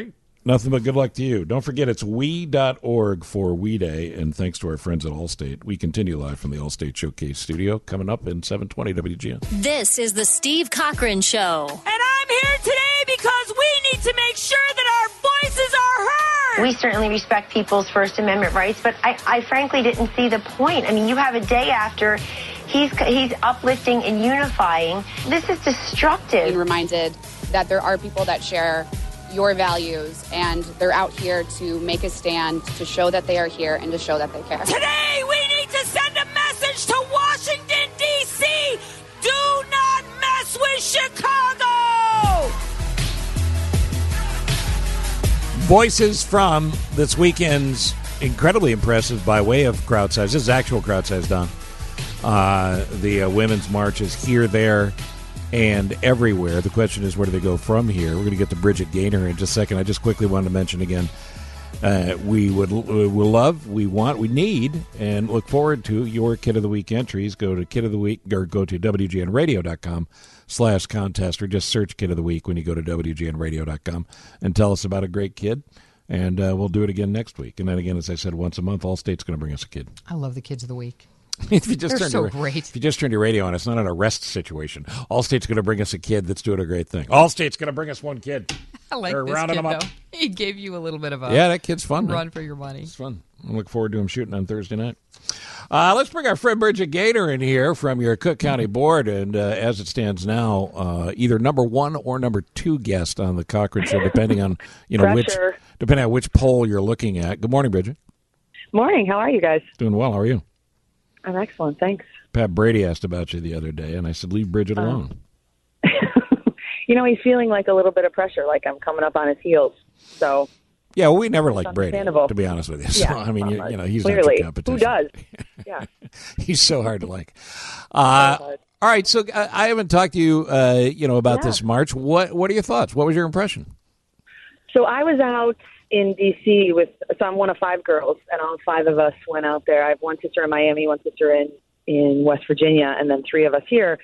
Nothing but good luck to you. Don't forget, it's we.org for We Day, and thanks to our friends at Allstate. We continue live from the Allstate Showcase studio, coming up in 720 WGN. This is the Steve Cochran Show. And I'm here today because we need to make sure that our voices are heard. We certainly respect people's First Amendment rights, but I frankly didn't see the point. I mean, you have a day after he's uplifting and unifying. This is destructive. Being reminded that there are people that share your values, and they're out here to make a stand, to show that they are here, and to show that they care. Today, we need to send a message to Washington, D.C. Do not mess with Chicago! Voices from this weekend's incredibly impressive by way of crowd size. This is actual crowd size, Don. The women's march is here, there, and everywhere. The question is, where do they go from here? We're going to get to Bridget Gaynor in just a second. I just quickly wanted to mention again, we need, and look forward to your Kid of the Week entries. Go to Kid of the Week, or go to WGNradio.com/contest, or just search Kid of the Week when you go to WGNradio.com and tell us about a great kid. And we'll do it again next week. And then again, as I said, once a month, Allstate's going to bring us a kid. I love the Kids of the Week. If you just great. If you just turned your radio on, it's not an arrest situation. Allstate's going to bring us a kid that's doing a great thing. Allstate's going to bring us one kid. I like They're this rounding kid, them up. though. He gave you a little bit of a that kid's fun. run man. for your money. It's fun. I look forward to him shooting on Thursday night. Let's bring our friend Bridget Gaynor in here from your Cook County Board, and as it stands now, either number one or number two guest on the Cochran Show, depending on which poll you're looking at. Good morning, Bridget. Morning. How are you guys? Doing well. How are you? I'm excellent, thanks. Pat Brady asked about you the other day, and I said, leave Bridget alone. He's feeling like a little bit of pressure, like I'm coming up on his heels. So, yeah, well, we never liked Brady, to be honest with you. So, yeah, I mean, he's clearly, not your competition. who does? Yeah, he's so hard to like. All right, so I haven't talked to you, about this march. What are your thoughts? What was your impression? So I was out in D.C. so I'm one of 5 girls, and all 5 of us went out there. I have one sister in Miami, one sister in West Virginia, and then 3 of us here.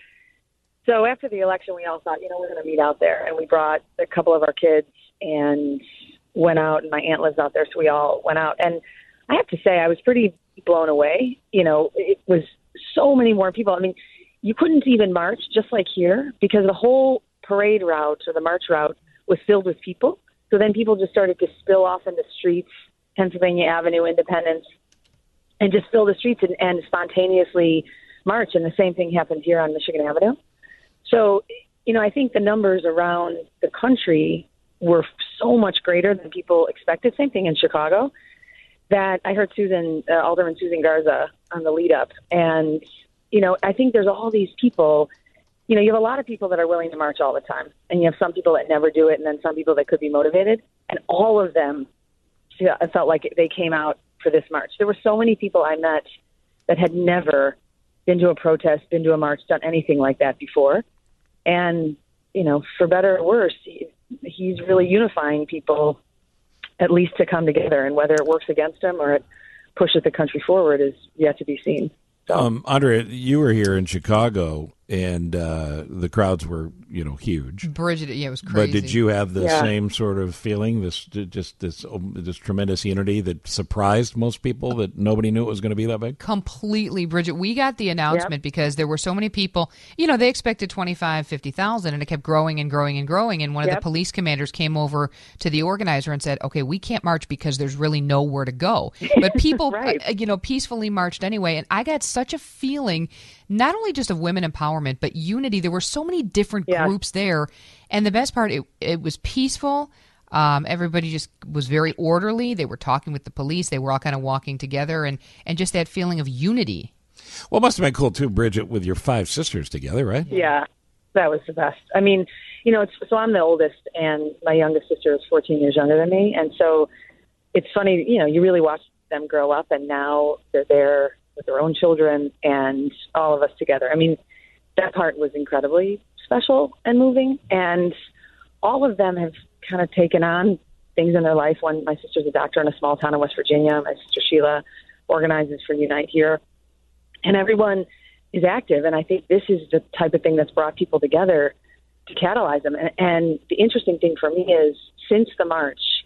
So after the election, we all thought, we're going to meet out there. And we brought a couple of our kids and went out, and my aunt lives out there, so we all went out. And I have to say, I was pretty blown away. It was so many more people. I mean, you couldn't even march, just like here, because the whole parade route or the march route was filled with people. So then people just started to spill off into streets, Pennsylvania Avenue, Independence, and just fill the streets and spontaneously march. And the same thing happened here on Michigan Avenue. So, I think the numbers around the country were so much greater than people expected. Same thing in Chicago. That I heard Alderman Susan Garza on the lead up. And, I think there's all these people. You have a lot of people that are willing to march all the time, and you have some people that never do it, and then some people that could be motivated, and all of them felt like they came out for this march. There were so many people I met that had never been to a protest, been to a march, done anything like that before. And, for better or worse, he's really unifying people, at least to come together, and whether it works against him or it pushes the country forward is yet to be seen. So. Andrea, you were here in Chicago, and the crowds were, huge. Bridget, it was crazy. But did you have the same sort of feeling, this tremendous unity that surprised most people, that nobody knew it was going to be that big? Completely, Bridget. We got the announcement because there were so many people. They expected 25,000, 50,000, and it kept growing and growing and growing. And one of the police commanders came over to the organizer and said, okay, we can't march because there's really nowhere to go. But people, peacefully marched anyway. And I got such a feeling, not only just of women empowerment, but unity. There were so many different groups there. And the best part, it was peaceful. Everybody just was very orderly. They were talking with the police. They were all kind of walking together, and just that feeling of unity. Well, it must have been cool, too, Bridget, with your 5 sisters together, right? Yeah, that was the best. I mean, so I'm the oldest, and my youngest sister is 14 years younger than me. And so it's funny, you really watch them grow up, and now they're there with their own children and all of us together. I mean, that part was incredibly special and moving, and all of them have kind of taken on things in their life. My sister's a doctor in a small town in West Virginia. My sister Sheila organizes for Unite here, and everyone is active. And I think this is the type of thing that's brought people together to catalyze them. And the interesting thing for me is, since the march,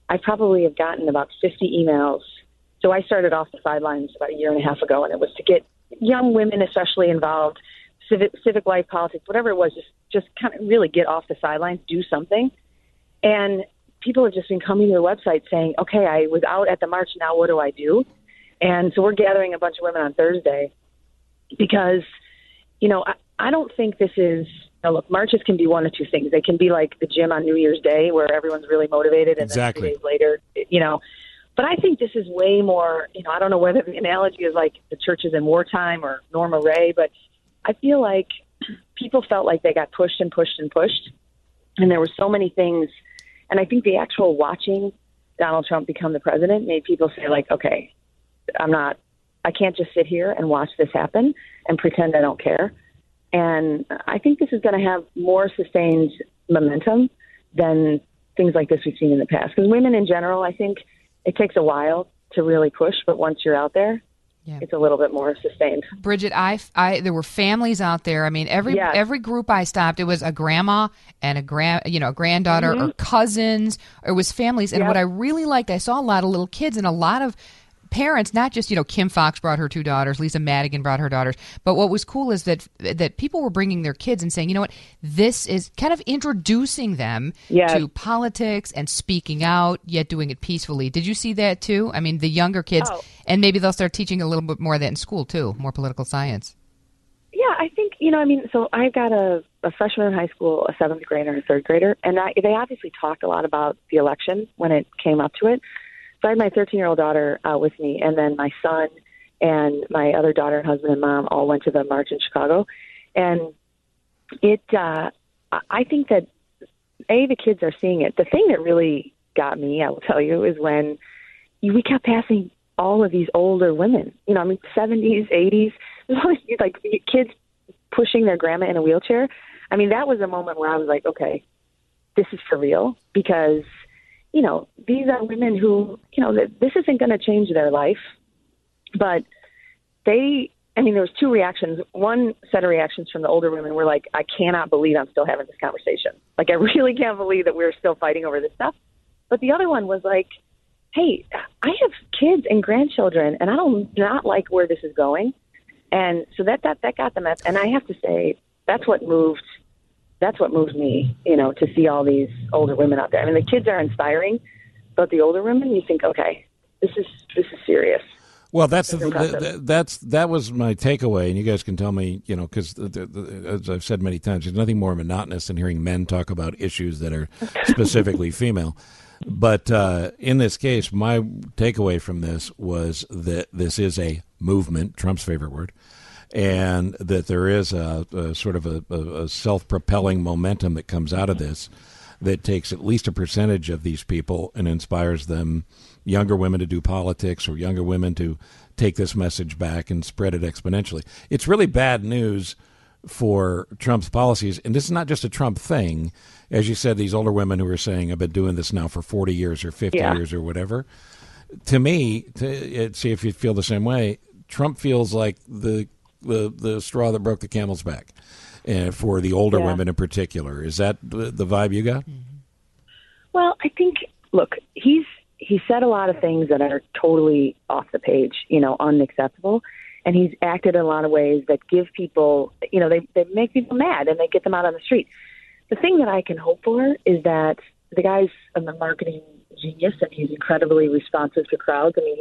I probably have gotten about 50 emails. So I started off the sidelines about a year and a half ago, and it was to get young women especially involved, civic life, politics, whatever it was, just kind of really get off the sidelines, do something. And people have just been coming to the website saying, okay, I was out at the march, now what do I do? And so we're gathering a bunch of women on Thursday because, I don't think this is, look, marches can be one of two things. They can be like the gym on New Year's Day where everyone's really motivated and exactly. then 2 days later, But I think this is way more, I don't know whether the analogy is like the churches in wartime or Norma Rae, but I feel like people felt like they got pushed and pushed and pushed. And there were so many things. And I think the actual watching Donald Trump become the president made people say like, okay, I can't just sit here and watch this happen and pretend I don't care. And I think this is going to have more sustained momentum than things like this we've seen in the past. Because women in general, I think it takes a while to really push, but once you're out there, it's a little bit more sustained. Bridget, there were families out there. I mean, every group I stopped, it was a grandma and a granddaughter or cousins. It was families. And what I really liked, I saw a lot of little kids and a lot of parents, not just, Kim Fox brought her 2 daughters, Lisa Madigan brought her daughters, but what was cool is that people were bringing their kids and saying, you know what, this is kind of introducing them to politics and speaking out, yet doing it peacefully. Did you see that too? I mean, the younger kids, and maybe they'll start teaching a little bit more of that in school too, more political science. Yeah, I think, so I've got a freshman in high school, a 7th grader, and a 3rd grader, and they obviously talked a lot about the election when it came up to it. So I had my 13-year-old daughter with me, and then my son and my other daughter and husband and mom all went to the march in Chicago. And I think that, the kids are seeing it. The thing that really got me, I will tell you, is when we kept passing all of these older women, 70s, 80s, like kids pushing their grandma in a wheelchair. I mean, that was a moment where I was like, okay, this is for real, because these are women who, this isn't going to change their life, but there was 2 reactions. One set of reactions from the older women were like, I cannot believe I'm still having this conversation. Like, I really can't believe that we're still fighting over this stuff. But the other one was like, hey, I have kids and grandchildren, and I don't not like where this is going. And so that got them. And I have to say, that's what moved me, to see all these older women out there. I mean, the kids are inspiring, but the older women, you think, okay, this is serious. Well, that was my takeaway, and you guys can tell me, because as I've said many times, there's nothing more monotonous than hearing men talk about issues that are specifically female. But in this case, my takeaway from this was that this is a movement, Trump's favorite word, and that there is a sort of a self-propelling momentum that comes out of this that takes at least a percentage of these people and inspires them, younger women to do politics or younger women to take this message back and spread it exponentially. It's really bad news for Trump's policies, and this is not just a Trump thing. As you said, these older women who are saying, I've been doing this now for 40 years or 50 years or whatever. To me, see if you feel the same way, Trump feels like the straw that broke the camel's back for the older women in particular. Is that the vibe you got? Well, I think, look, he said a lot of things that are totally off the page, unacceptable. And he's acted in a lot of ways that give people, they make people mad and they get them out on the street. The thing that I can hope for is that the guy's a marketing genius and he's incredibly responsive to crowds. I mean,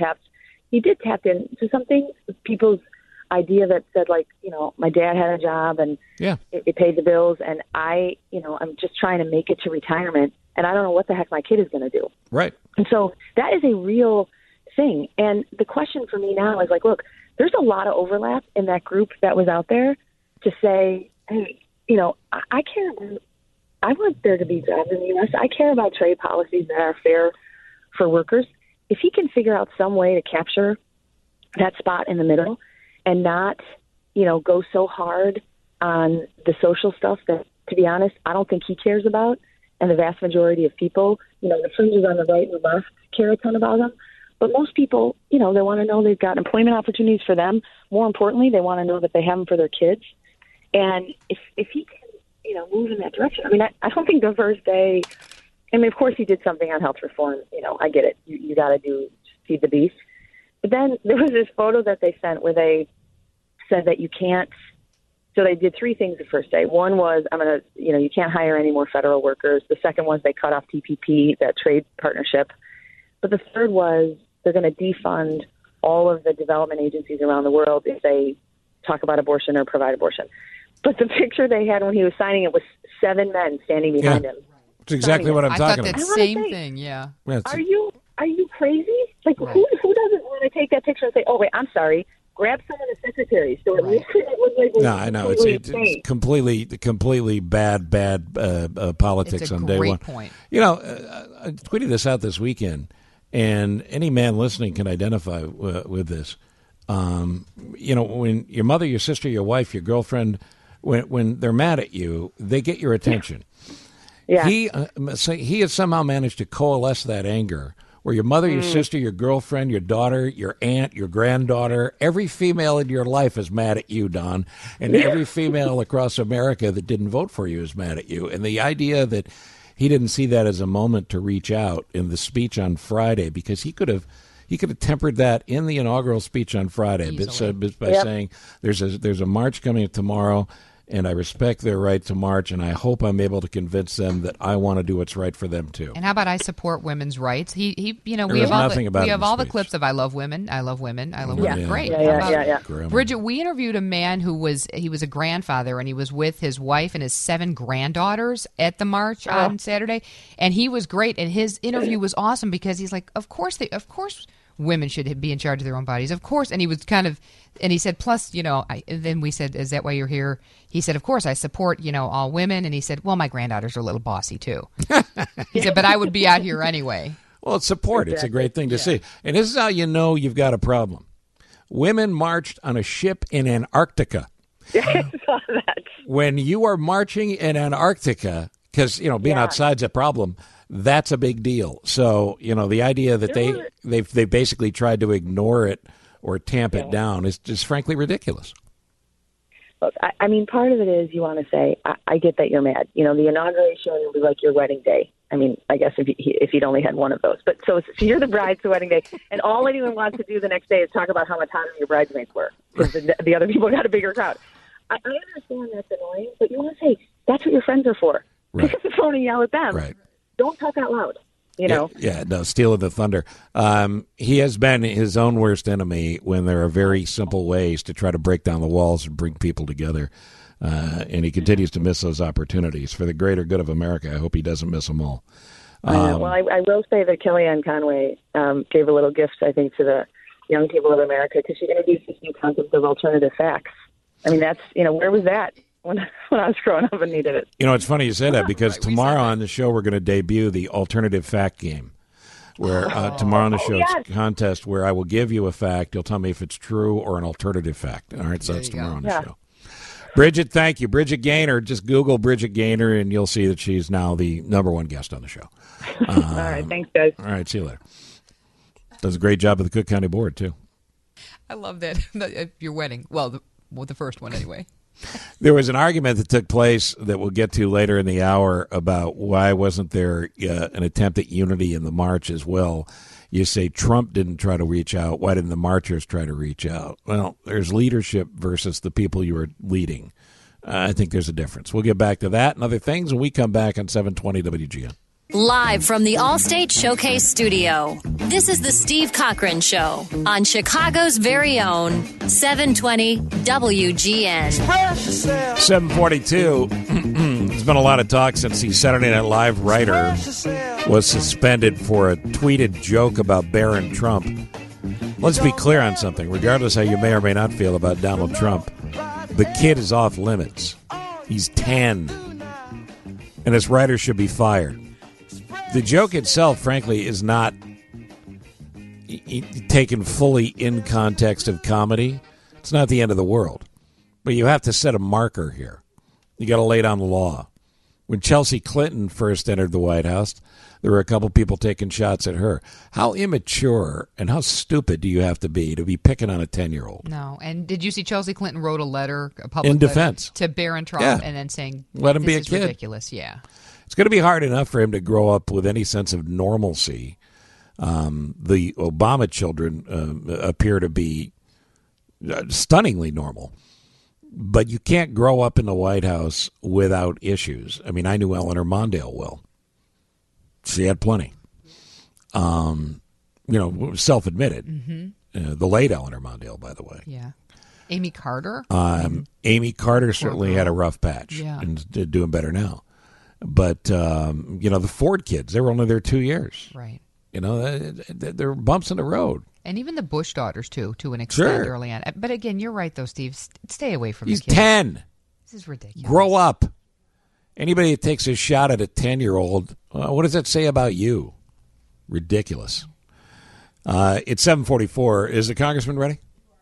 he did tap into something, people's idea that said, like, my dad had a job and it paid the bills, and I'm just trying to make it to retirement, and I don't know what the heck my kid is going to do. Right. And so that is a real thing. And the question for me now is like, look, there's a lot of overlap in that group that was out there to say, hey, I care about, I want there to be jobs in the U.S. I care about trade policies that are fair for workers. If he can figure out some way to capture that spot in the middle and not, go so hard on the social stuff that, to be honest, I don't think he cares about. And the vast majority of people, the fringes on the right and the left care a ton about them. But most people, they want to know they've got employment opportunities for them. More importantly, they want to know that they have them for their kids. And if he can, move in that direction. I mean, I don't think the first day I mean, of course, he did something on health reform. You know, I get it. You got to feed the beast. But then there was this photo that they sent where they said that you can't. So they did three things the first day. One was, you can't hire any more federal workers. The second was they cut off TPP, that trade partnership. But the third was they're going to defund all of the development agencies around the world if they talk about abortion or provide abortion. But the picture they had when he was signing it was 7 men standing behind him. That's exactly what I'm talking about. I thought that same thing, yeah. Are you crazy? Like, who doesn't want to take that picture and say, oh, wait, I'm sorry, grab some of the secretaries so at least it looks like No, I know. It's completely bad politics on day one. It's a great point. You know, I tweeted this out this weekend, and any man listening can identify with this. You know, when your mother, your sister, your wife, your girlfriend, when they're mad at you, they get your attention. Yeah. He has somehow managed to coalesce that anger where your mother, your sister, your girlfriend, your daughter, your aunt, your granddaughter, every female in your life is mad at you, Don, and every female across America that didn't vote for you is mad at you. And the idea that he didn't see that as a moment to reach out in the speech on Friday, because he could have tempered that in the inaugural speech on Friday by saying there's a march coming tomorrow, and I respect their right to march, and I hope I'm able to convince them that I want to do what's right for them too. And how about I support women's rights? We have all the clips of I love women, I love women, I love women. Great. Yeah. Bridget, we interviewed a man who was a grandfather, and he was with his wife and his 7 granddaughters at the march on Saturday, and he was great. And his interview was awesome because he's like, of course women should be in charge of their own bodies, of course. And he was and he said, plus, then we said, is that why you're here? He said, of course, I support, all women. And he said, well, my granddaughters are a little bossy, too. He said, but I would be out here anyway. Well, it's support. Exactly. It's a great thing to see. And this is how you know you've got a problem. Women marched on a ship in Antarctica. I saw that. When you are marching in Antarctica, because, being outside's a problem, that's a big deal. So, the idea that they basically tried to ignore it or tamp it down is just frankly ridiculous. Look, I mean, part of it is you want to say, I get that you're mad. The inauguration was like your wedding day. I mean, I guess if you'd only had one of those. But so you're the bride to wedding day, and all anyone wants to do the next day is talk about how much hotter your bridesmaids were because the other people got a bigger crowd. I understand that's annoying, but you want to say, that's what your friends are for. Pick up the phone and yell at them. Right. Don't talk out loud, Yeah, stealing the thunder. He has been his own worst enemy when there are very simple ways to try to break down the walls and bring people together. And he continues to miss those opportunities. For the greater good of America, I hope he doesn't miss them all. Well, I will say that Kellyanne Conway gave a little gift, I think, to the young people of America because she introduced this new concept of alternative facts. I mean, that's, where was that? When I was growing up and needed it. It's funny you say that because tomorrow on the show we're going to debut the alternative fact game. Where tomorrow on the show it's a contest where I will give you a fact. You'll tell me if it's true or an alternative fact. All right, so that's tomorrow on the show. Bridget, thank you. Bridget Gaynor. Just Google Bridget Gaynor and you'll see that she's now the #1 guest on the show. All right, thanks, guys. All right, see you later. Does a great job of the Cook County Board, too. I love that. Your wedding. Well, the first one anyway. There was an argument that took place that we'll get to later in the hour about why wasn't there an attempt at unity in the march as well. You say Trump didn't try to reach out. Why didn't the marchers try to reach out? Well, there's leadership versus the people you are leading. I think there's a difference. We'll get back to that and other things when we come back on 720 WGN. Live from the Allstate Showcase Studio, this is the Steve Cochran Show on Chicago's very own 720 WGN. 742. There's been a lot of talk since the Saturday Night Live writer was suspended for a tweeted joke about Barron Trump. Let's be clear on something. Regardless how you may or may not feel about Donald Trump, the kid is off limits. He's 10. And his writer should be fired. The joke itself, frankly, is not taken fully in context of comedy. It's not the end of the world. But you have to set a marker here. You got to lay down the law. When Chelsea Clinton first entered the White House, there were a couple people taking shots at her. How immature and how stupid do you have to be picking on a 10-year-old? No. And did you see Chelsea Clinton wrote a letter, a public in defense letter, to Barron Trump and then saying, let him be a kid. Ridiculous, yeah. It's going to be hard enough for him to grow up with any sense of normalcy. The Obama children appear to be stunningly normal. But you can't grow up in the White House without issues. I mean, I knew Eleanor Mondale well. She had plenty. Self-admitted. Mm-hmm. The late Eleanor Mondale, by the way. Yeah. Amy Carter? Amy Carter certainly had a rough patch and doing better now. But, the Ford kids, they were only there 2 years. Right. There were bumps in the road. And even the Bush daughters, too, to an extent early on. But again, you're right, though, Steve. Stay away from the kids. He's 10. This is ridiculous. Grow up. Anybody that takes a shot at a 10-year-old, what does that say about you? Ridiculous. It's 7:44. Is the congressman ready?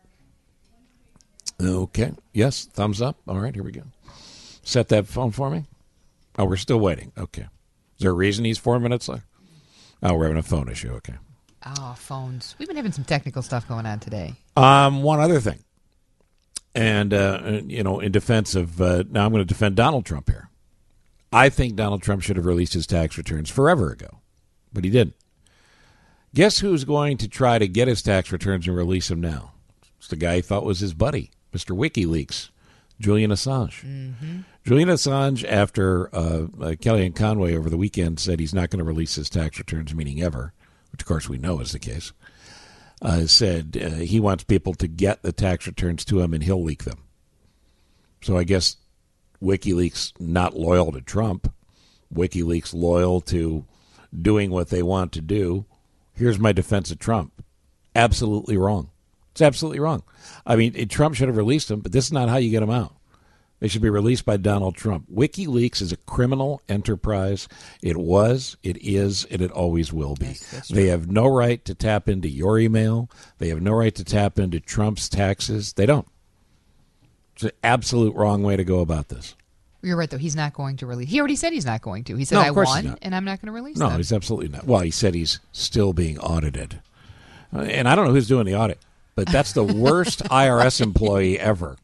Okay. Yes. Thumbs up. All right. Here we go. Set that phone for me. Oh, we're still waiting. Okay. Is there a reason he's 4 minutes late? Oh, we're having a phone issue. Okay. Oh, phones. We've been having some technical stuff going on today. One other thing. And, in defense of, now I'm going to defend Donald Trump here. I think Donald Trump should have released his tax returns forever ago, but he didn't. Guess who's going to try to get his tax returns and release them now? It's the guy he thought was his buddy, Mr. WikiLeaks, Julian Assange. Mm-hmm. Julian Assange, after Kellyanne Conway over the weekend said he's not going to release his tax returns, meaning ever, which of course we know is the case, said he wants people to get the tax returns to him and he'll leak them. So I guess WikiLeaks not loyal to Trump, WikiLeaks loyal to doing what they want to do. Here's my defense of Trump. Absolutely wrong. It's absolutely wrong. I mean, Trump should have released them, but this is not how you get them out. They should be released by Donald Trump. WikiLeaks is a criminal enterprise. It was, it is, and it always will be. Yes, they have no right to tap into your email. They have no right to tap into Trump's taxes. They don't. It's an absolute wrong way to go about this. You're right, though. He's not going to release. He already said he's not going to. He said, I won, and I'm not going to release them. No, he's absolutely not. Well, he said he's still being audited. And I don't know who's doing the audit, but that's the worst IRS employee ever.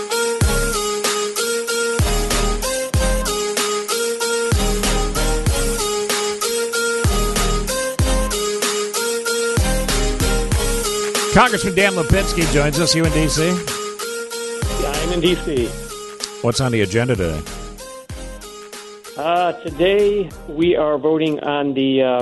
Congressman Dan Lipinski joins us. You in D.C.? Yeah, I'm in D.C. What's on the agenda today? Today we are voting on the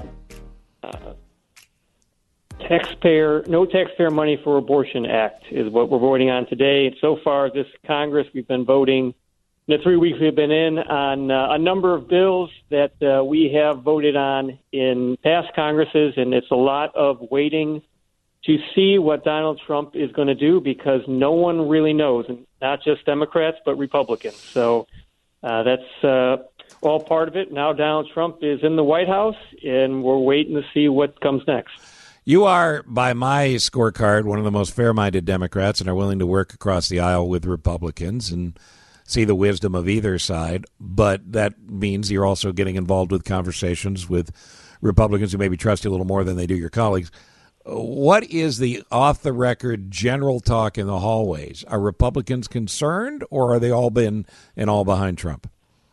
No Taxpayer Money for Abortion Act is what we're voting on today. And so far, this Congress, we've been voting in the 3 weeks we've been in on a number of bills that we have voted on in past Congresses, and it's a lot of waiting to see what Donald Trump is going to do because no one really knows, and not just Democrats, but Republicans. So that's all part of it. Now Donald Trump is in the White House, and we're waiting to see what comes next. You are, by my scorecard, one of the most fair-minded Democrats and are willing to work across the aisle with Republicans and see the wisdom of either side. But that means you're also getting involved with conversations with Republicans who maybe trust you a little more than they do your colleagues. What is the off-the-record general talk in the hallways? Are Republicans concerned, or are they all been and all behind Trump?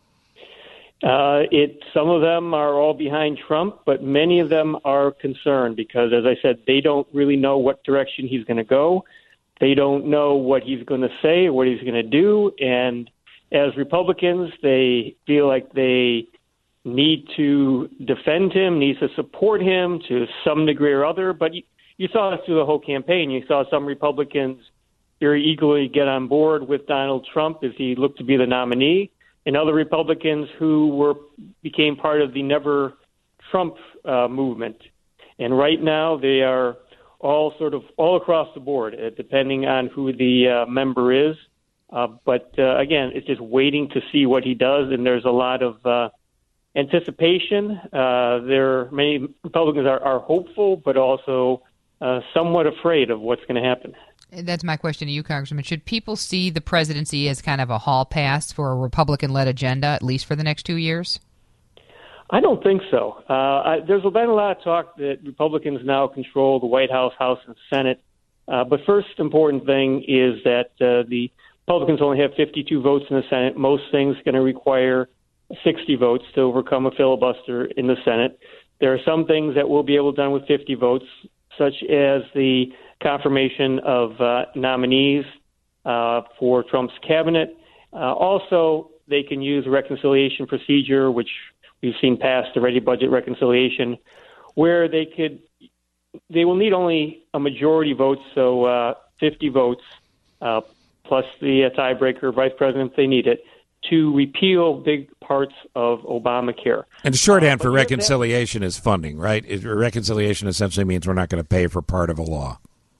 Some of them are all behind Trump, but many of them are concerned because, as I said, they don't really know what direction he's going to go. They don't know what he's going to say or what he's going to do. And as Republicans, they feel like they need to defend him, needs to support him to some degree or other. But you saw this through the whole campaign. You saw some Republicans very eagerly get on board with Donald Trump as he looked to be the nominee, and other Republicans who became part of the Never Trump movement. And right now they are all sort of all across the board, depending on who the member is. But again, it's just waiting to see what he does, and there's a lot of anticipation. Many Republicans are hopeful, but also somewhat afraid of what's going to happen. That's my question to you, Congressman. Should people see the presidency as kind of a hall pass for a Republican-led agenda, at least for the next 2 years? I don't think so. There's been a lot of talk that Republicans now control the White House, House, and Senate. But first important thing is that the Republicans only have 52 votes in the Senate. Most things are going to require 60 votes to overcome a filibuster in the Senate. There are some things that will be able to done with 50 votes, such as the confirmation of nominees for Trump's cabinet. Also, they can use a reconciliation procedure, which we've seen passed already, budget reconciliation, where they will need only a majority vote, so 50 votes plus the tiebreaker vice president if they need it, to repeal big parts of Obamacare. And the shorthand for reconciliation is funding, right? Reconciliation essentially means we're not going to pay for part of a law.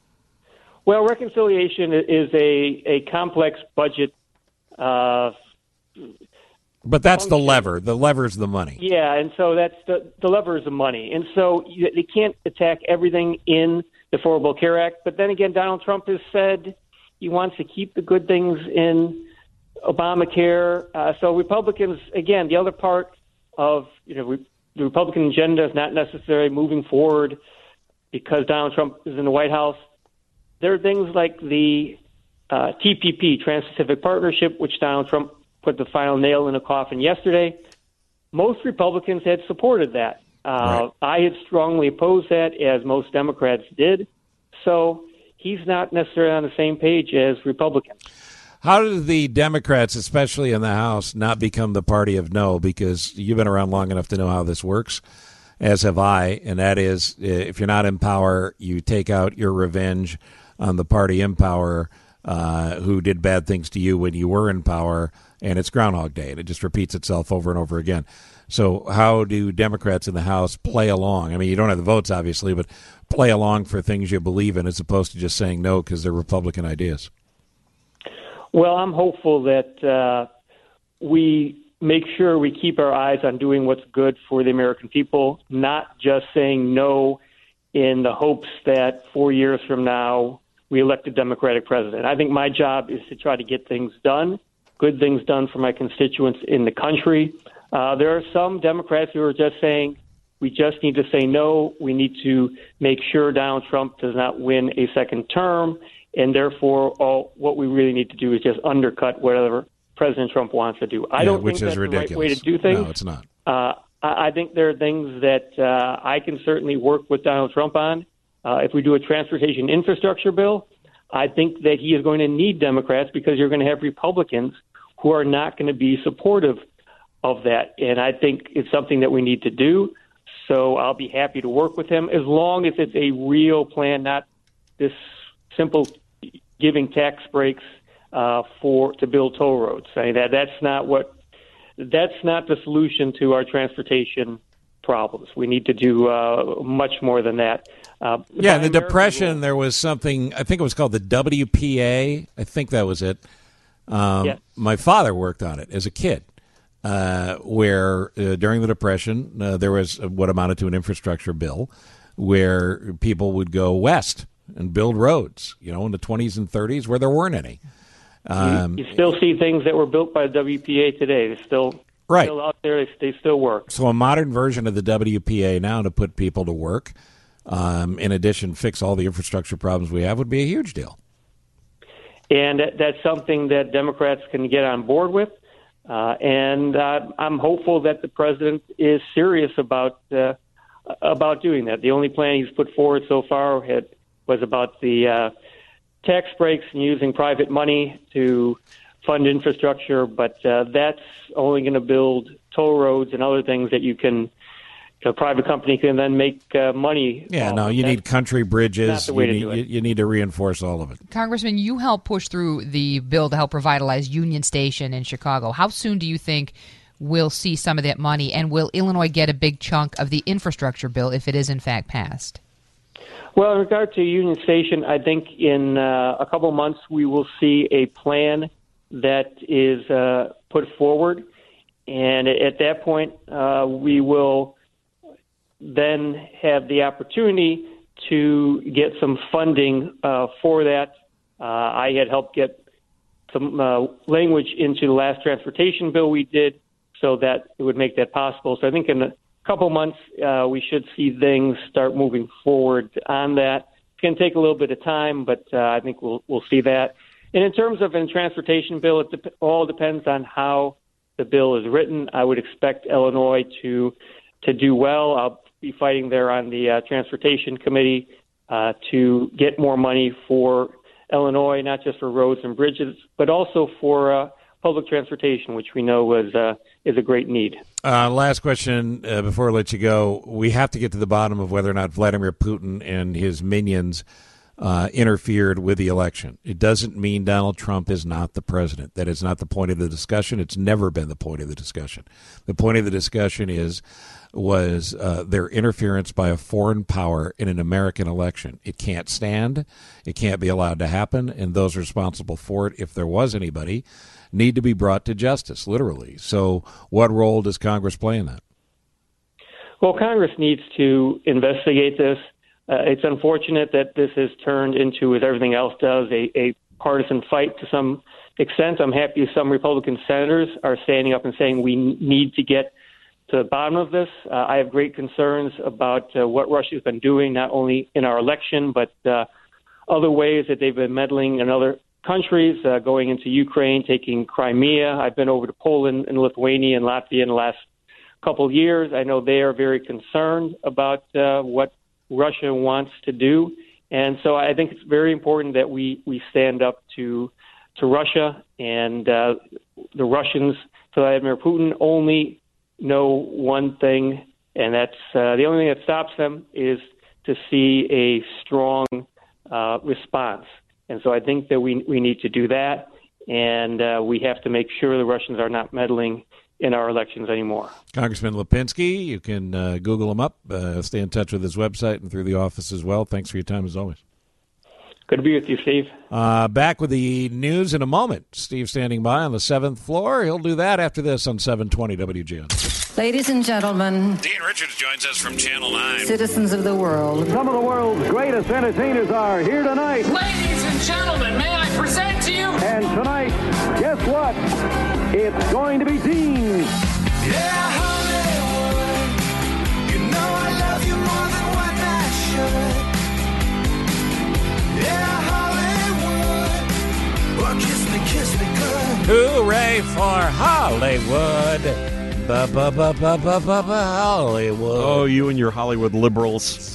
Well, reconciliation is a complex budget. But that's function. The lever. The lever is the money. Yeah, and so that's the lever is the money. And so they can't attack everything in the Affordable Care Act. But then again, Donald Trump has said he wants to keep the good things in Obamacare. So Republicans, again, the other part of the Republican agenda is not necessarily moving forward because Donald Trump is in the White House. There are things like the TPP, Trans-Pacific Partnership, which Donald Trump put the final nail in the coffin yesterday. Most Republicans had supported that. Right. I had strongly opposed that, as most Democrats did. So he's not necessarily on the same page as Republicans. How do the Democrats, especially in the House, not become the party of no? Because you've been around long enough to know how this works, as have I, and that is if you're not in power, you take out your revenge on the party in power who did bad things to you when you were in power, and it's Groundhog Day, and it just repeats itself over and over again. So how do Democrats in the House play along? I mean, you don't have the votes, obviously, but play along for things you believe in as opposed to just saying no because they're Republican ideas. Well, I'm hopeful that we make sure we keep our eyes on doing what's good for the American people, not just saying no in the hopes that 4 years from now we elect a Democratic president. I think my job is to try to get things done, good things done for my constituents in the country. There are some Democrats who are just saying, we just need to say no. We need to make sure Donald Trump does not win a second term. And therefore, what we really need to do is just undercut whatever President Trump wants to do. I don't think that's ridiculous. The right way to do things. No, it's not. I think there are things that I can certainly work with Donald Trump on. If we do a transportation infrastructure bill, I think that he is going to need Democrats because you're going to have Republicans who are not going to be supportive of that. And I think it's something that we need to do. So I'll be happy to work with him as long as it's a real plan, not this simple giving tax breaks to build toll roads. I mean, that's not the solution to our transportation problems. We need to do much more than that. The Depression, there was something, I think it was called the WPA. I think that was it. Yes. My father worked on it as a kid, where during the Depression, there was what amounted to an infrastructure bill where people would go west and build roads, in the 20s and 30s where there weren't any. You still see things that were built by the WPA today. They're still out there. They still work. So a modern version of the WPA now to put people to work, in addition, fix all the infrastructure problems we have would be a huge deal. And that's something that Democrats can get on board with. And I'm hopeful that the president is serious about doing that. The only plan he's put forward so far was about the tax breaks and using private money to fund infrastructure, but that's only going to build toll roads and other things that a private company can then make money. Yeah, no, you need country bridges. You need to reinforce all of it. Congressman, you helped push through the bill to help revitalize Union Station in Chicago. How soon do you think we'll see some of that money, and will Illinois get a big chunk of the infrastructure bill if it is in fact passed? Well, in regard to Union Station, I think in a couple of months we will see a plan that is put forward. And at that point, we will then have the opportunity to get some funding for that. I had helped get some language into the last transportation bill we did so that it would make that possible. So I think in a couple months, we should see things start moving forward on that. It's going to take a little bit of time, but I think we'll see that. And in terms of a transportation bill, it all depends on how the bill is written. I would expect Illinois to do well. I'll be fighting there on the Transportation Committee to get more money for Illinois, not just for roads and bridges, but also for public transportation, which we know is a great need. Last question before I let you go. We have to get to the bottom of whether or not Vladimir Putin and his minions interfered with the election. It doesn't mean Donald Trump is not the president. That is not the point of the discussion. It's never been the point of the discussion. The point of the discussion was their interference by a foreign power in an American election. It can't stand. It can't be allowed to happen. And those responsible for it, if there was anybody, need to be brought to justice, literally. So what role does Congress play in that? Well, Congress needs to investigate this. It's unfortunate that this has turned into, as everything else does, a partisan fight to some extent. I'm happy some Republican senators are standing up and saying we need to get to the bottom of this. I have great concerns about what Russia's been doing, not only in our election, but other ways that they've been meddling in other countries, going into Ukraine, taking Crimea. I've been over to Poland and Lithuania and Latvia in the last couple of years. I know they are very concerned about what Russia wants to do. And so I think it's very important that we stand up to Russia, and the Russians, Vladimir Putin, only know one thing, and that's the only thing that stops them is to see a strong response. And so I think that we need to do that, and we have to make sure the Russians are not meddling in our elections anymore. Congressman Lipinski, you can Google him up, stay in touch with his website and through the office as well. Thanks for your time as always. Good to be with you, Steve. Back with the news in a moment. Steve standing by on the 7th floor. He'll do that after this on 720 WGN. Ladies and gentlemen. Dean Richards joins us from Channel 9. Citizens of the world. Some of the world's greatest entertainers are here tonight. Ladies and gentlemen, may I present to you? And tonight, guess what? It's going to be Dean. Yeah, Hollywood, you know I love you more than what I should. Yeah, Hollywood, well, kiss me good. Hooray for Hollywood. Hollywood. Oh, you and your Hollywood liberals.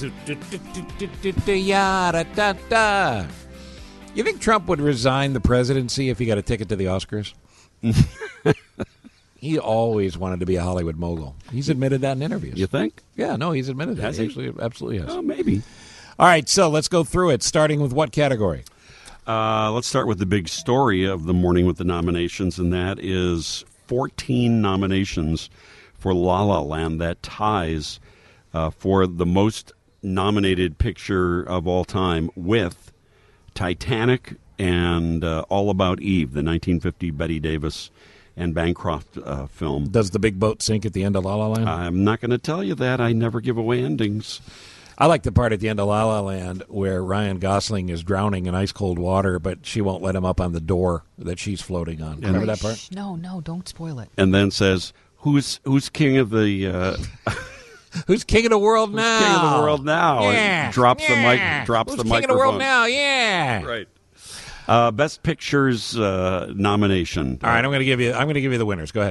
You think Trump would resign the presidency if he got a ticket to the Oscars? He always wanted to be a Hollywood mogul. He's admitted that in interviews. You think? Yeah, no, he's admitted that. Has he? Actually, absolutely has. Oh, maybe. All right, so let's go through it, starting with what category? Let's start with the big story of the morning with the nominations, and that is 14 nominations for La La Land. That ties for the most nominated picture of all time with Titanic and All About Eve, the 1950 Bette Davis and Bancroft film. Does the big boat sink at the end of La La Land? I'm not going to tell you that. I never give away endings. I like the part at the end of La La Land where Ryan Gosling is drowning in ice-cold water, but she won't let him up on the door that she's floating on. Remember that part? No, don't spoil it. And then says, "Who's king of the?" Who's king of the world now? King of the world now. Yeah. Drops the mic. Drops Who's the king microphone. King of the world now? Yeah. Right. Best Pictures nomination. All right, I'm going to give you the winners. Go ahead.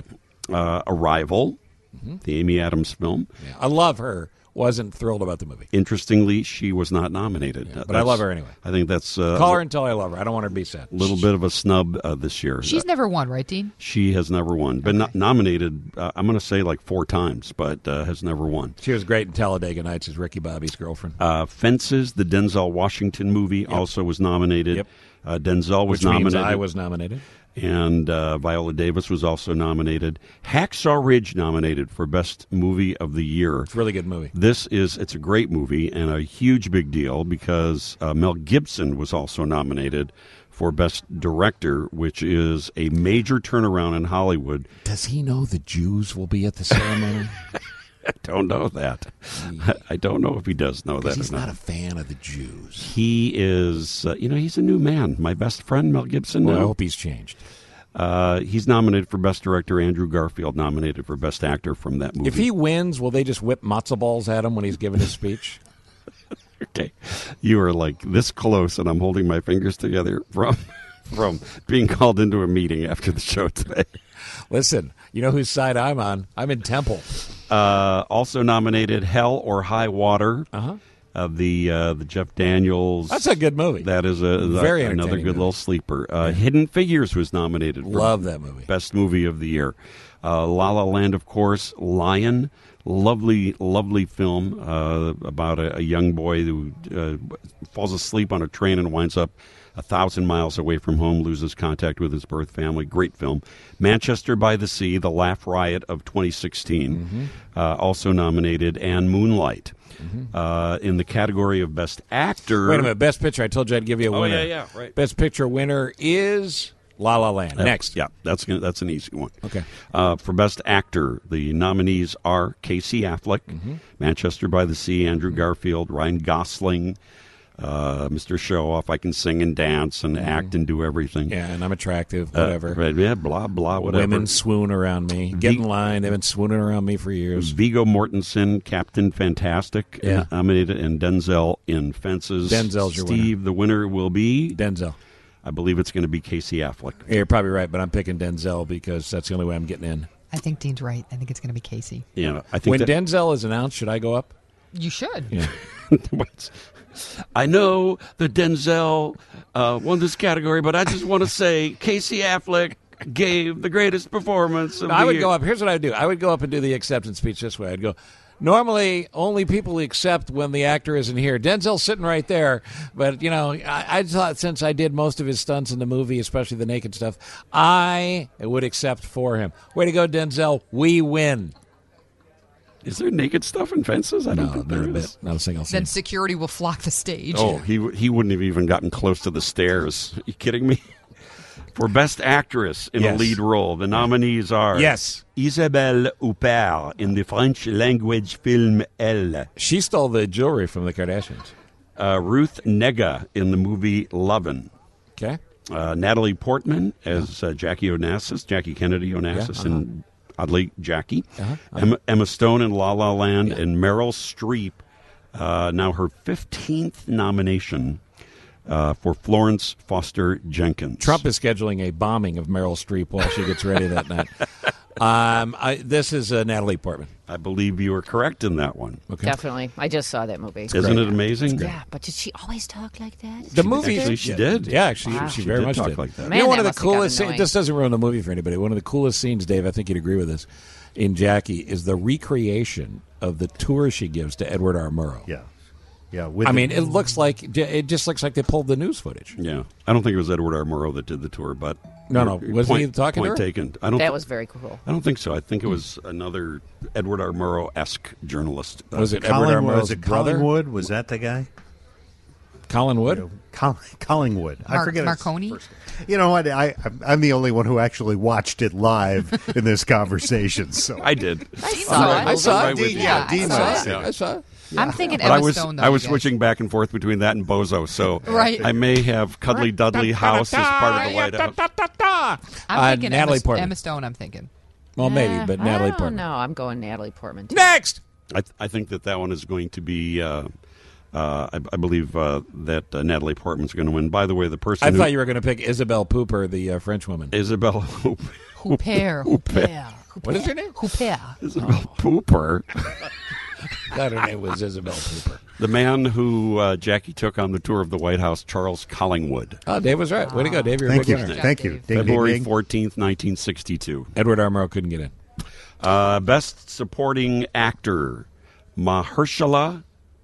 Arrival, the Amy Adams film. Yeah, I love her. Wasn't thrilled about the movie. Interestingly, she was not nominated. Yeah, but I love her anyway. I think that's call her until I love her. I don't want her to be sad. A little bit of a snub this year. She's never won, right, Dean? She has never won. Been nominated. I'm going to say like 4 times, but has never won. She was great in Talladega Nights as Ricky Bobby's girlfriend. Fences, the Denzel Washington movie, also was nominated. Yep. Denzel was Which nominated. Means I was nominated. And Viola Davis was also nominated. Hacksaw Ridge nominated for Best Movie of the Year. It's a really good movie. It's a great movie and a huge big deal because Mel Gibson was also nominated for Best Director, which is a major turnaround in Hollywood. Does he know the Jews will be at the ceremony? I don't know that. I don't know if he does know that. He's not a fan of the Jews. He is, he's a new man. My best friend, Mel Gibson. Well, I hope he's changed. He's nominated for Best Director. Andrew Garfield nominated for Best Actor from that movie. If he wins, will they just whip matzo balls at him when he's giving his speech? Okay. You are like this close, and I'm holding my fingers together from being called into a meeting after the show today. Listen, you know whose side I'm on? I'm in Temple. Also nominated Hell or High Water. The Jeff Daniels. That's a good movie. That is Very another entertaining good little sleeper. Hidden Figures was nominated. For Love that movie. Best movie of the year. La La Land, of course. Lion. Lovely, lovely film about a young boy who falls asleep on a train and winds up 1,000 miles away from home, loses contact with his birth family. Great film. Manchester by the Sea, The Laugh Riot of 2016, also nominated, and Moonlight. In the category of Best Actor. Wait a minute. Best Picture. I told you I'd give you a winner. Yeah, right. Best Picture winner is La La Land. Next. Yeah, that's an easy one. Okay. For Best Actor, the nominees are Casey Affleck, Manchester by the Sea, Andrew Garfield, Ryan Gosling, Mr. Show-Off, I can sing and dance and act and do everything. Yeah, and I'm attractive, whatever. Blah, blah, whatever. Women swoon around me. Get in line. They've been swooning around me for years. Viggo Mortensen, Captain Fantastic, nominated, and Denzel in Fences. Denzel's your winner. Steve, the winner will be? Denzel. I believe it's going to be Casey Affleck. Yeah, you're probably right, but I'm picking Denzel because that's the only way I'm getting in. I think Dean's right. I think it's going to be Casey. Yeah, I think when Denzel is announced, should I go up? You should. Yeah. I know that Denzel won this category, but I just want to say Casey Affleck gave the greatest performance of I would the go year. up. Here's what I would do. I would go up and do the acceptance speech this way. I'd go, normally only people accept when the actor isn't here. Denzel's sitting right there, but, you know, I thought since I did most of his stunts in the movie, especially the naked stuff, I would accept for him. Way to go, Denzel. We win. Is there naked stuff in Fences? I don't think there is. Not a single scene. Then security will flock the stage. Oh, he wouldn't have even gotten close to the stairs. Are you kidding me? For Best Actress in a lead role, the nominees are Isabelle Huppert in the French language film Elle. She stole the jewelry from the Kardashians. Ruth Negga in the movie Lovin'. Okay. Natalie Portman as Jackie Kennedy Onassis in oddly Jackie. Emma Stone in La La Land, and Meryl Streep, now her 15th nomination for Florence Foster Jenkins. Trump is scheduling a bombing of Meryl Streep while she gets ready that night. This is Natalie Portman. I believe you are correct in that one. Okay. Definitely. I just saw that movie. Isn't it amazing? Yeah, but did she always talk like that? The movie, actually, she did. Yeah, she very did much talk did. like that. Man, You know, one that of the must have gotten coolest scenes, annoying. this doesn't ruin the movie for anybody. One of the coolest scenes, Dave, I think you'd agree with this, in Jackie, is the recreation of the tour she gives to Edward R. Murrow. Yeah. I mean, it just looks like they pulled the news footage. Yeah. I don't think it was Edward R. Murrow that did the tour, but... No. Wasn't he talking to her? Point taken. That was very cool. I don't think so. I think it was another Edward R. Murrow-esque journalist. Was it Edward R. Murrow's brother? Collingwood? Was that the guy? Colin Wood? Collingwood. I forget his Marconi? first name. You know what? I'm the only one who actually watched it live in this conversation. So I did. I saw it. Dean knows. I saw it. I'm thinking But Emma Stone, though. I was you guys. switching back and forth between that and Bozo, so Right. I may have Cuddly Dudley House as part of the White House. I'm thinking Natalie Portman. Emma Stone, I'm thinking. Well, maybe, but Natalie Portman. No, I'm going Natalie Portman. Too. Next! I think that one is going to be. I believe that Natalie Portman's going to win. By the way, the person I thought you were going to pick Isabelle Pooper, the French woman. Isabelle Huppert. What is her name? Huppert. Isabelle Pooper. Thought her name was Isabelle Pooper. The man who Jackie took on the tour of the White House, Charles Collingwood. Oh, Dave was right. Way to go, Dave. You're a Thank big you. winner. Thank you. Ding, February ding, ding. 14th, 1962. Edward R. Murrow couldn't get in. Best Supporting Actor, Mahershala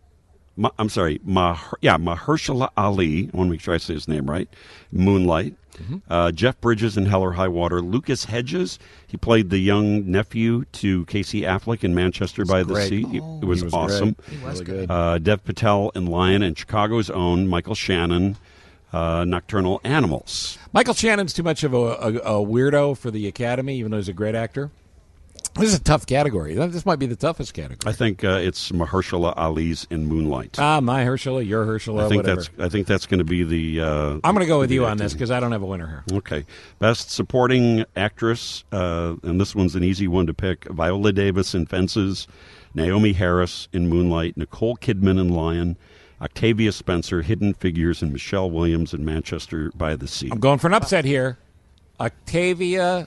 Ali. I want to make sure I say his name right. Moonlight. Jeff Bridges in Hell or High Water. Lucas Hedges. He played the young nephew to Casey Affleck in Manchester by the Sea. It was awesome. He was good. Dev Patel in Lion, and Chicago's own Michael Shannon, Nocturnal Animals. Michael Shannon's too much of a weirdo for the Academy, even though he's a great actor. This is a tough category. This might be the toughest category. I think it's Mahershala Ali's in Moonlight. My Herschela, your Herschela, whatever. I think that's going to be the. I'm going to go with you on this because I don't have a winner here. Okay, Best Supporting Actress, and this one's an easy one to pick: Viola Davis in Fences, Naomi Harris in Moonlight, Nicole Kidman in Lion, Octavia Spencer, Hidden Figures, and Michelle Williams in Manchester by the Sea. I'm going for an upset here. Octavia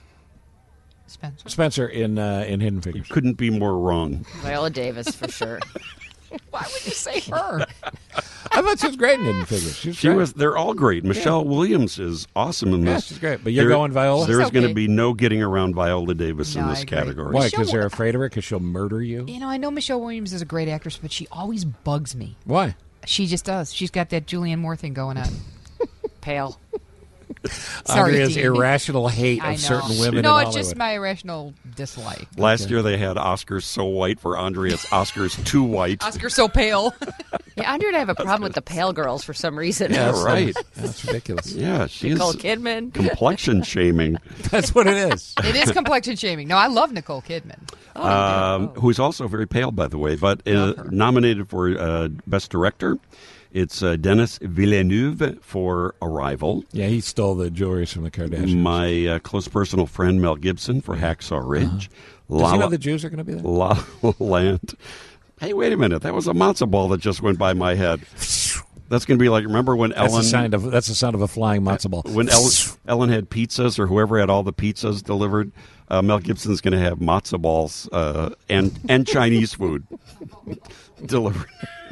Spencer in Hidden Figures. Couldn't be more wrong. Viola Davis, for sure. Why would you say her? I thought she was great in Hidden Figures. They're all great. Michelle Williams is awesome in this. She's great. But you're going Viola? There's going to okay. be no getting around Viola Davis in No, this I agree. category. Why? Because they're afraid of her? Because she'll murder you? You know, I know Michelle Williams is a great actress, but she always bugs me. Why? She just does. She's got that Julianne Moore thing going on. Pale. Sorry, Andrea's Dean. irrational hate I of know. certain women No, in it's just Hollywood. my irrational dislike. Last year they had Oscars so white. For Andrea, it's Oscars too white. Oscar so pale. Yeah, Andrea and I have a problem with the pale girls for some reason. Yeah, right. That's ridiculous. Yeah, she's Nicole Kidman. complexion shaming. That's what it is. It is complexion shaming. No, I love Nicole Kidman. Who's also very pale, by the way, but nominated for Best Director. It's Denis Villeneuve for Arrival. Yeah, he stole the jewelry from the Kardashians. My close personal friend Mel Gibson for Hacksaw Ridge. Does he know the Jews are going to be there? La La Land. Hey, wait a minute. That was a matzo ball that just went by my head. That's going to be like, remember when That's Ellen... that's the sound of a flying matzo ball. When Ellen had pizzas, or whoever had all the pizzas delivered, Mel Gibson's going to have matzo balls and Chinese food delivered.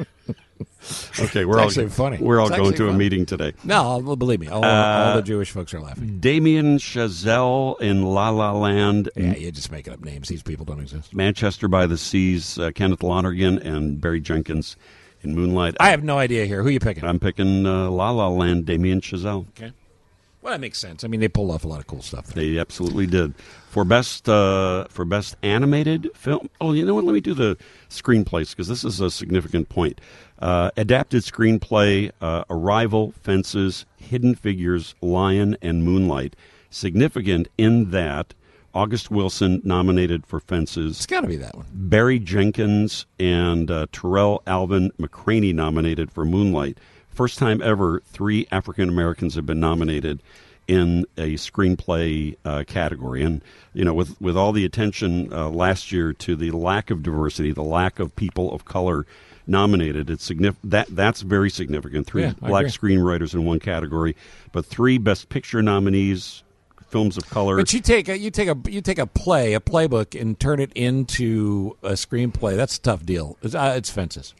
Okay, we're It's all actually funny. We're all It's going actually to a funny. meeting today. No, believe me, all the Jewish folks are laughing. Damien Chazelle in La La Land. Yeah, you're just making up names. These people don't exist. Manchester by the Seas, Kenneth Lonergan and Barry Jenkins in Moonlight. I have no idea here. Who are you picking? I'm picking La La Land, Damien Chazelle. Okay. Well, that makes sense. I mean, they pulled off a lot of cool stuff there. They absolutely did. For best animated film. Oh, you know what? Let me do the screenplays because this is a significant point. Adapted screenplay: Arrival, Fences, Hidden Figures, Lion, and Moonlight. Significant in that August Wilson nominated for Fences. It's got to be that one. Barry Jenkins and Terrell Alvin McCraney nominated for Moonlight. First time ever 3 African Americans have been nominated in a screenplay category. And, you know, with all the attention last year to the lack of diversity, the lack of people of color nominated, it's that's very significant. 3 black screenwriters in one category, but 3 Best Picture nominees, films of color. But you take a playbook, and turn it into a screenplay. That's a tough deal. It's Fences.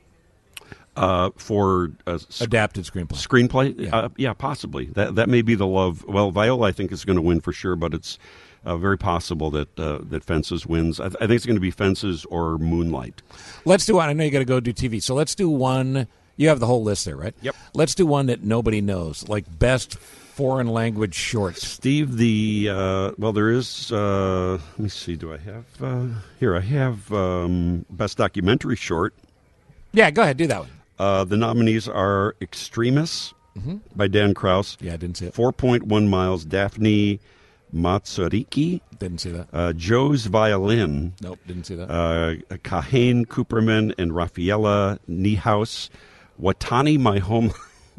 For adapted screenplay. Yeah, possibly. That may be the love. Well, Viola, I think, is going to win for sure, but it's very possible that Fences wins. I think it's going to be Fences or Moonlight. Let's do one. I know you got to go do TV, so let's do one. You have the whole list there, right? Yep. Let's do one that nobody knows, like best foreign language short. Steve, there is. Let me see. Do I have here? I have best documentary short. Yeah, go ahead. Do that one. The nominees are Extremis by Dan Krause. Yeah, I didn't see it. 4.1 Miles, Daphne Matsariki. Didn't see that. Joe's Violin. Nope, didn't see that. Kahane Cooperman and Rafaela Niehaus. Watani, My Homeland.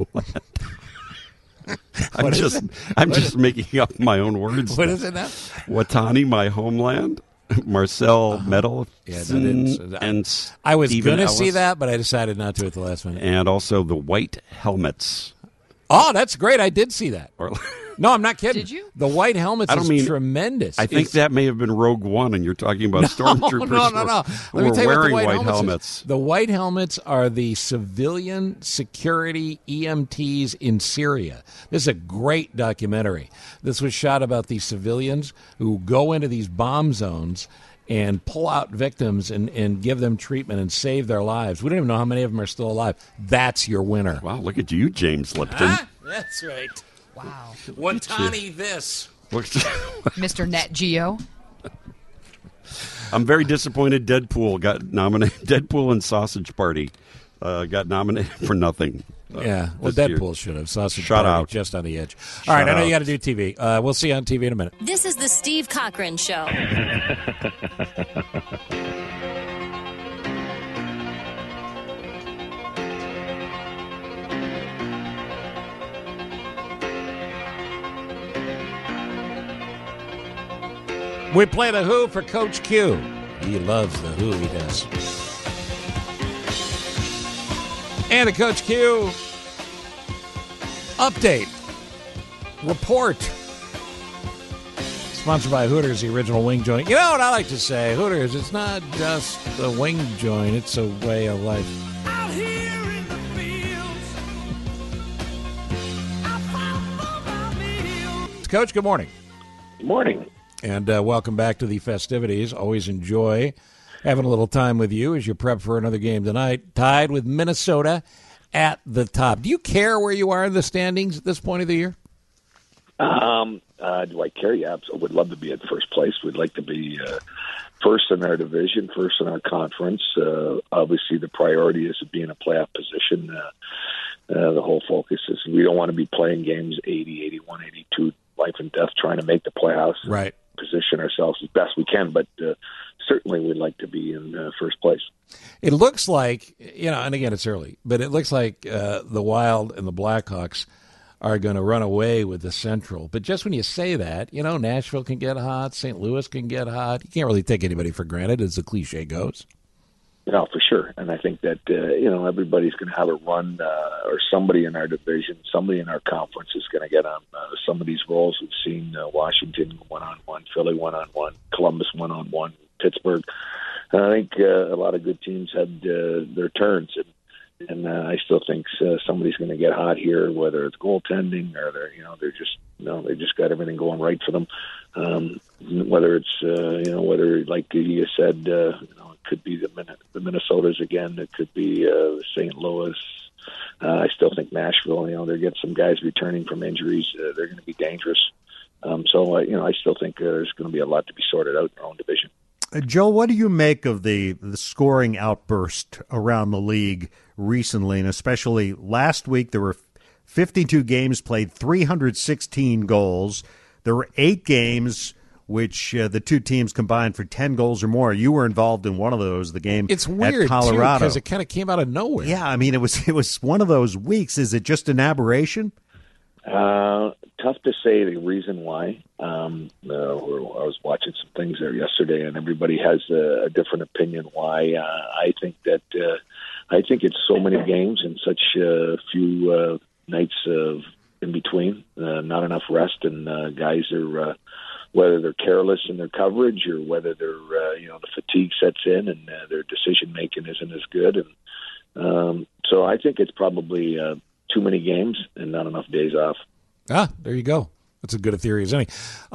I'm just making up my own words. What is it now? Watani, My Homeland. Marcel Meadow and I was going to see that, but I decided not to at the last minute. And also The White Helmets. Oh, that's great. I did see that. No, I'm not kidding. Did you? The White Helmets is tremendous. I think that may have been Rogue One, and you're talking about stormtroopers No. who were wearing white helmets. The White Helmets are the civilian security EMTs in Syria. This is a great documentary. This was shot about these civilians who go into these bomb zones and pull out victims and give them treatment and save their lives. We don't even know how many of them are still alive. That's your winner. Wow, look at you, James Lipton. That's right. Wow. Watani this. Mr. Nat Geo. I'm very disappointed Deadpool got nominated. Deadpool and Sausage Party got nominated for nothing. Yeah, well, Deadpool should have. Sausage Shut Party out. Just on the edge. All right, I know you got to do TV. We'll see you on TV in a minute. This is the Steve Cochran Show. We play The Who for Coach Q. He loves The Who, he does. And a Coach Q update report. Sponsored by Hooters, the original wing joint. You know what I like to say? Hooters, it's not just a wing joint, it's a way of life. Out here in the fields, I found my meals. Coach, good morning. Good morning. And welcome back to the festivities. Always enjoy having a little time with you as you prep for another game tonight. Tied with Minnesota at the top. Do you care where you are in the standings at this point of the year? Do I care? Yeah, I would love to be at first place. We'd like to be first in our division, first in our conference. Obviously, the priority is to be in a playoff position. The whole focus is we don't want to be playing games 80, 81, 82, life and death, trying to make the playoffs. Right. Position ourselves as best we can, but certainly we'd like to be in first place. It looks like, and again, it's early, but it looks like the Wild and the Blackhawks are going to run away with the Central. But just when you say that, Nashville can get hot, St. Louis can get hot. You can't really take anybody for granted, as the cliche goes. No, for sure. And I think that, everybody's going to have a run, or somebody in our division, somebody in our conference is going to get on some of these roles. We've seen Washington one-on-one, Philly one-on-one, Columbus one-on-one, Pittsburgh. And I think a lot of good teams had their turns. And I still think somebody's going to get hot here, whether it's goaltending or they just got everything going right for them. Whether it's whether, like you said, it could be the Minnesotas again. It could be St. Louis. I still think Nashville. They get some guys returning from injuries. They're going to be dangerous. So I still think there's going to be a lot to be sorted out in our own division. Joe, what do you make of the scoring outburst around the league recently, and especially last week? There were 52 games played, 316 goals. There were 8 games which the two teams combined for 10 goals or more. You were involved in one of those, the game it's weird, at Colorado. Because it kind of came out of nowhere. Yeah, I mean, it was one of those weeks. Is it just an aberration? Tough to say the reason why. I was watching some things there yesterday, and everybody has a different opinion why. I think it's so many games and such few nights in between, not enough rest, and guys are whether they're careless in their coverage or whether they're the fatigue sets in and their decision making isn't as good, and so I think it's probably too many games and not enough days off. Ah, there you go. That's as good a theory as any.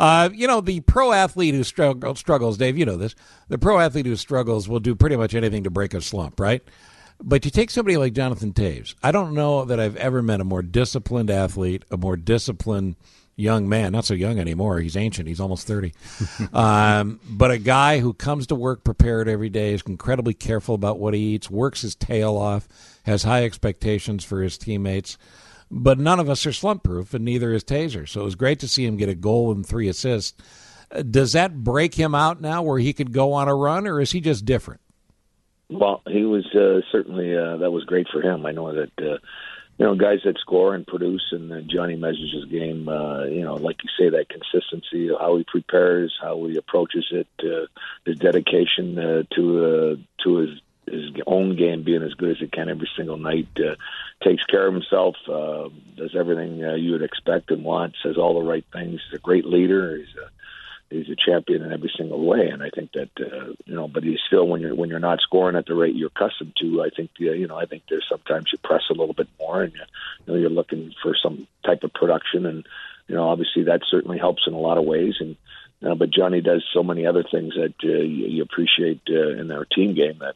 The pro athlete who struggles, Dave, you know this. The pro athlete who struggles will do pretty much anything to break a slump, right? But you take somebody like Jonathan Toews. I don't know that I've ever met a more disciplined athlete, a more disciplined young man. Not so young anymore. He's ancient. He's almost 30. But a guy who comes to work prepared every day, is incredibly careful about what he eats, works his tail off, has high expectations for his teammates. But none of us are slump-proof, and neither is Taser. So it was great to see him get a goal and 3 assists. Does that break him out now where he could go on a run, or is he just different? Well, he was certainly that was great for him. I know that guys that score and produce, and Johnny measures his game. Like you say, that consistency of how he prepares, how he approaches it, his dedication to his own game being as good as it can every single night. Takes care of himself, does everything you would expect and want, says all the right things. He's a great leader. He's a champion in every single way, and I think that but he's still when you're not scoring at the rate you're accustomed to. I think I think there's sometimes you press a little bit more, and you're looking for some type of production, and obviously that certainly helps in a lot of ways. And but Johnny does so many other things that you appreciate in our team game that.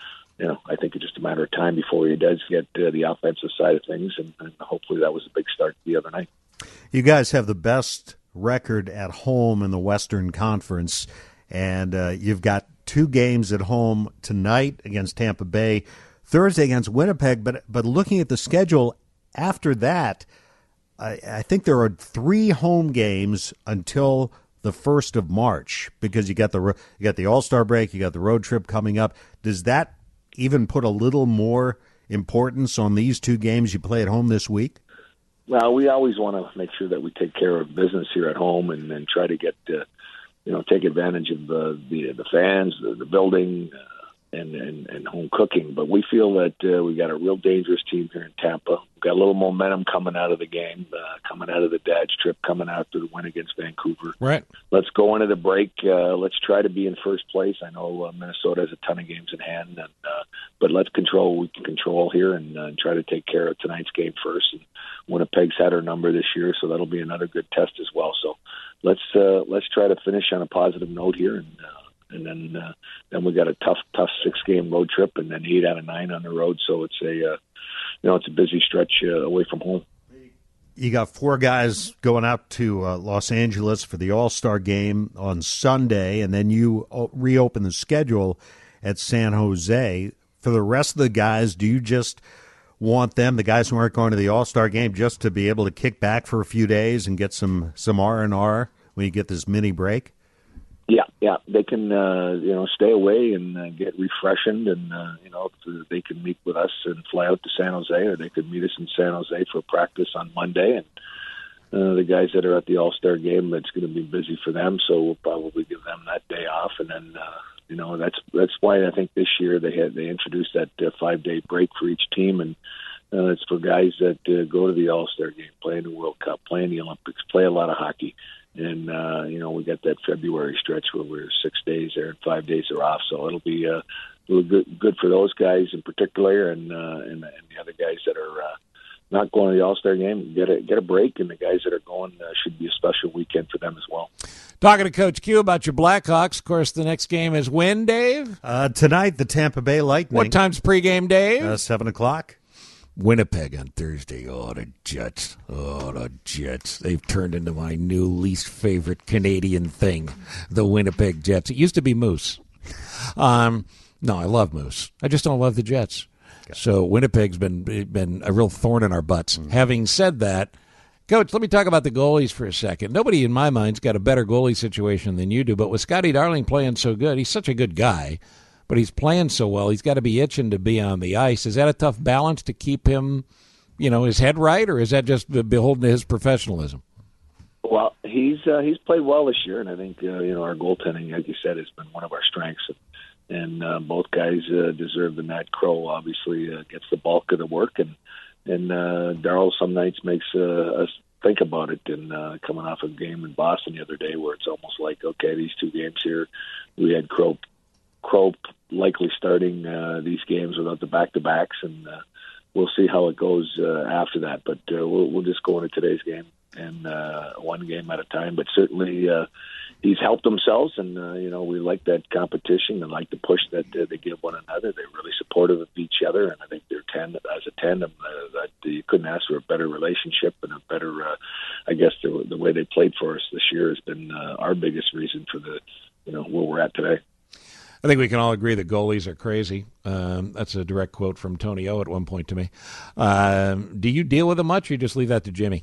I think it's just a matter of time before he does get the offensive side of things, and hopefully that was a big start the other night. You guys have the best record at home in the Western Conference, and you've got 2 games at home tonight against Tampa Bay, Thursday against Winnipeg, but looking at the schedule after that, I think there are 3 home games until the 1st of March, because you got the All-Star break, you got the road trip coming up. Does that even put a little more importance on these 2 games you play at home this week? Well, we always want to make sure that we take care of business here at home and try to get, take advantage of the fans, the building, and home cooking. But we feel that we got a real dangerous team here in Tampa. We've got a little momentum coming out of the game, coming out of the dad's trip, coming after the win against Vancouver. Right. Let's go into the break. Let's try to be in first place. I know Minnesota has a ton of games in hand, but let's control what we can control here and try to take care of tonight's game first. And Winnipeg's had our number this year, so that'll be another good test as well. So let's try to finish on a positive note here, and then we got a tough 6-game road trip, and then 8 out of 9 on the road. So it's a busy stretch away from home. You got 4 guys going out to Los Angeles for the All-Star game on Sunday, and then you reopen the schedule at San Jose. For the rest of the guys, do you just want them, the guys who aren't going to the All-Star game, just to be able to kick back for a few days and get some R&R when you get this mini break? Yeah, they can stay away and get refreshened, and they can meet with us and fly out to San Jose, or they could meet us in San Jose for practice on Monday. And the guys that are at the All-Star game, it's going to be busy for them, so we'll probably give them that day off. And then that's why I think this year they introduced that 5-day break for each team, and it's for guys that go to the All-Star game, play in the World Cup, play in the Olympics, play a lot of hockey. And, we got that February stretch where we're 6 days there and 5 days are off. So it'll be good for those guys in particular, and the other guys that are not going to the All-Star game get a break, and the guys that are going should be a special weekend for them as well. Talking to Coach Q about your Blackhawks. Of course, the next game is when, Dave? Tonight, the Tampa Bay Lightning. What time's pregame, Dave? 7:00. Winnipeg on Thursday. Oh, the Jets. They've turned into my new least favorite Canadian thing, the Winnipeg Jets. It used to be Moose. No, I love Moose. I just don't love the Jets. Okay. So Winnipeg's been a real thorn in our butts. Mm-hmm. Having said that, Coach, let me talk about the goalies for a second. Nobody in my mind's got a better goalie situation than you do, but with Scotty Darling playing so good, he's such a good guy. But he's playing so well, he's got to be itching to be on the ice. Is that a tough balance to keep him, his head right, or is that just beholden to his professionalism? Well, he's played well this year, and I think our goaltending, like you said, has been one of our strengths. And both guys deserve the Matt Crow. Obviously, gets the bulk of the work, and Darryl some nights makes us think about it. And coming off a game in Boston the other day, where it's almost like, okay, these 2 games here, we had Crow likely starting these games without the back-to-backs, and we'll see how it goes after that. But we'll just go into today's game and one game at a time. But certainly he's helped themselves, and we like that competition and like the push that they give one another. They're really supportive of each other, and I think they're as a tandem that you couldn't ask for a better relationship and a better. I guess the way they played for us this year has been our biggest reason for the where we're at today. I think we can all agree that goalies are crazy. That's a direct quote from Tony O at one point to me. Do you deal with them much, or you just leave that to Jimmy?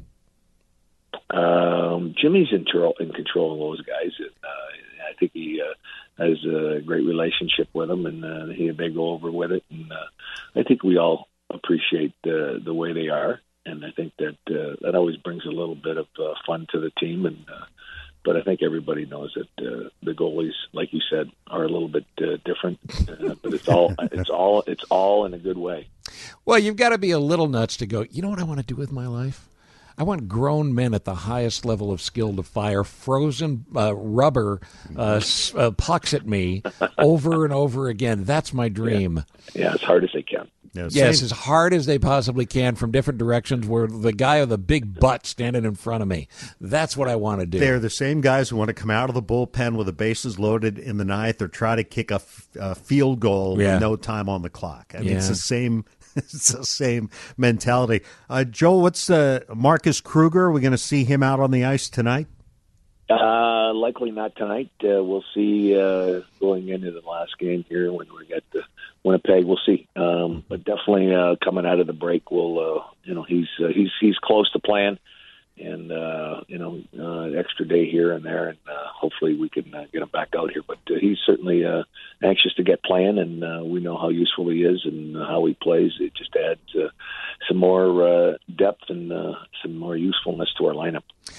Jimmy's in control of those guys. And, I think he has a great relationship with them, and they go over with it. And I think we all appreciate the way they are, and I think that always brings a little bit of fun to the team. And but I think everybody knows that the goalies, like you said, are a little bit different. But it's all in a good way. Well, you've got to be a little nuts to go, you know what I want to do with my life? I want grown men at the highest level of skill to fire frozen rubber pucks at me over and over again. That's my dream. Yeah, as hard as they can. Yes, as hard as they possibly can from different directions where the guy with the big butt standing in front of me. That's what I want to do. They're the same guys who want to come out of the bullpen with the bases loaded in the ninth or try to kick a field goal with no time on the clock. I mean, it's the same. It's the same mentality. Joel, what's Marcus Kruger? Are we going to see him out on the ice tonight? Likely not tonight. We'll see going into the last game here when we get to Winnipeg. We'll see. But definitely coming out of the break, he's close to playing, and extra day here and there, and hopefully we can get him back out here. But he's certainly anxious to get playing, and we know how useful he is and how he plays. It just adds some more depth and some more usefulness to our lineup.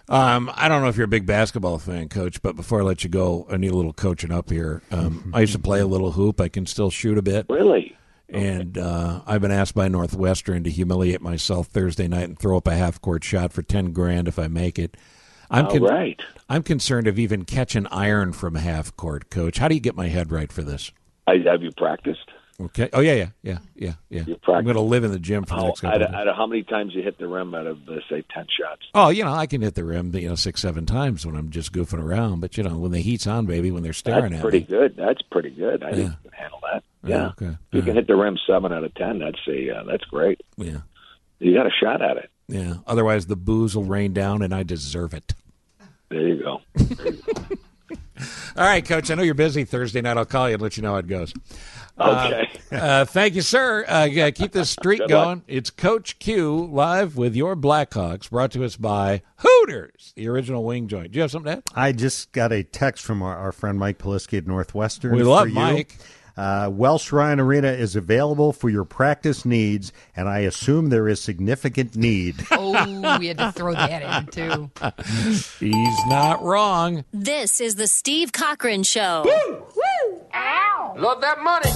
I don't know if you're a big basketball fan, Coach, but before I let you go, I need a little coaching up here. I used to play a little hoop. I can still shoot a bit. Really? And I've been asked by Northwestern to humiliate myself Thursday night and throw up a half-court shot for $10,000 if I make it. Right. I'm concerned of even catching iron from half-court, Coach. How do you get my head right for this? Have you practiced? Okay. Oh, yeah. I'm going to live in the gym for the next couple of days. How many times you hit the rim out of, say, 10 shots? Oh, I can hit the rim, 6-7 times when I'm just goofing around. But, when the heat's on, baby, when they're staring at me. That's pretty good. I think you can handle that. Yeah. Okay. You can hit the rim 7 out of 10. That's great. Yeah. You got a shot at it. Yeah. Otherwise, the booze will rain down, and I deserve it. There you go. All right, Coach. I know you're busy Thursday night. I'll call you and let you know how it goes. Okay. Thank you, sir. Keep this streak going. It's Coach Q live with your Blackhawks, brought to us by Hooters, the original wing joint. Do you have something to add? I just got a text from our friend Mike Pilisky at Northwestern. We love Mike. Welsh Ryan Arena is available for your practice needs, and I assume there is significant need. Oh, we had to throw that in, too. He's not wrong. This is the Steve Cochran Show. Woo! Woo! Ow! Love that money.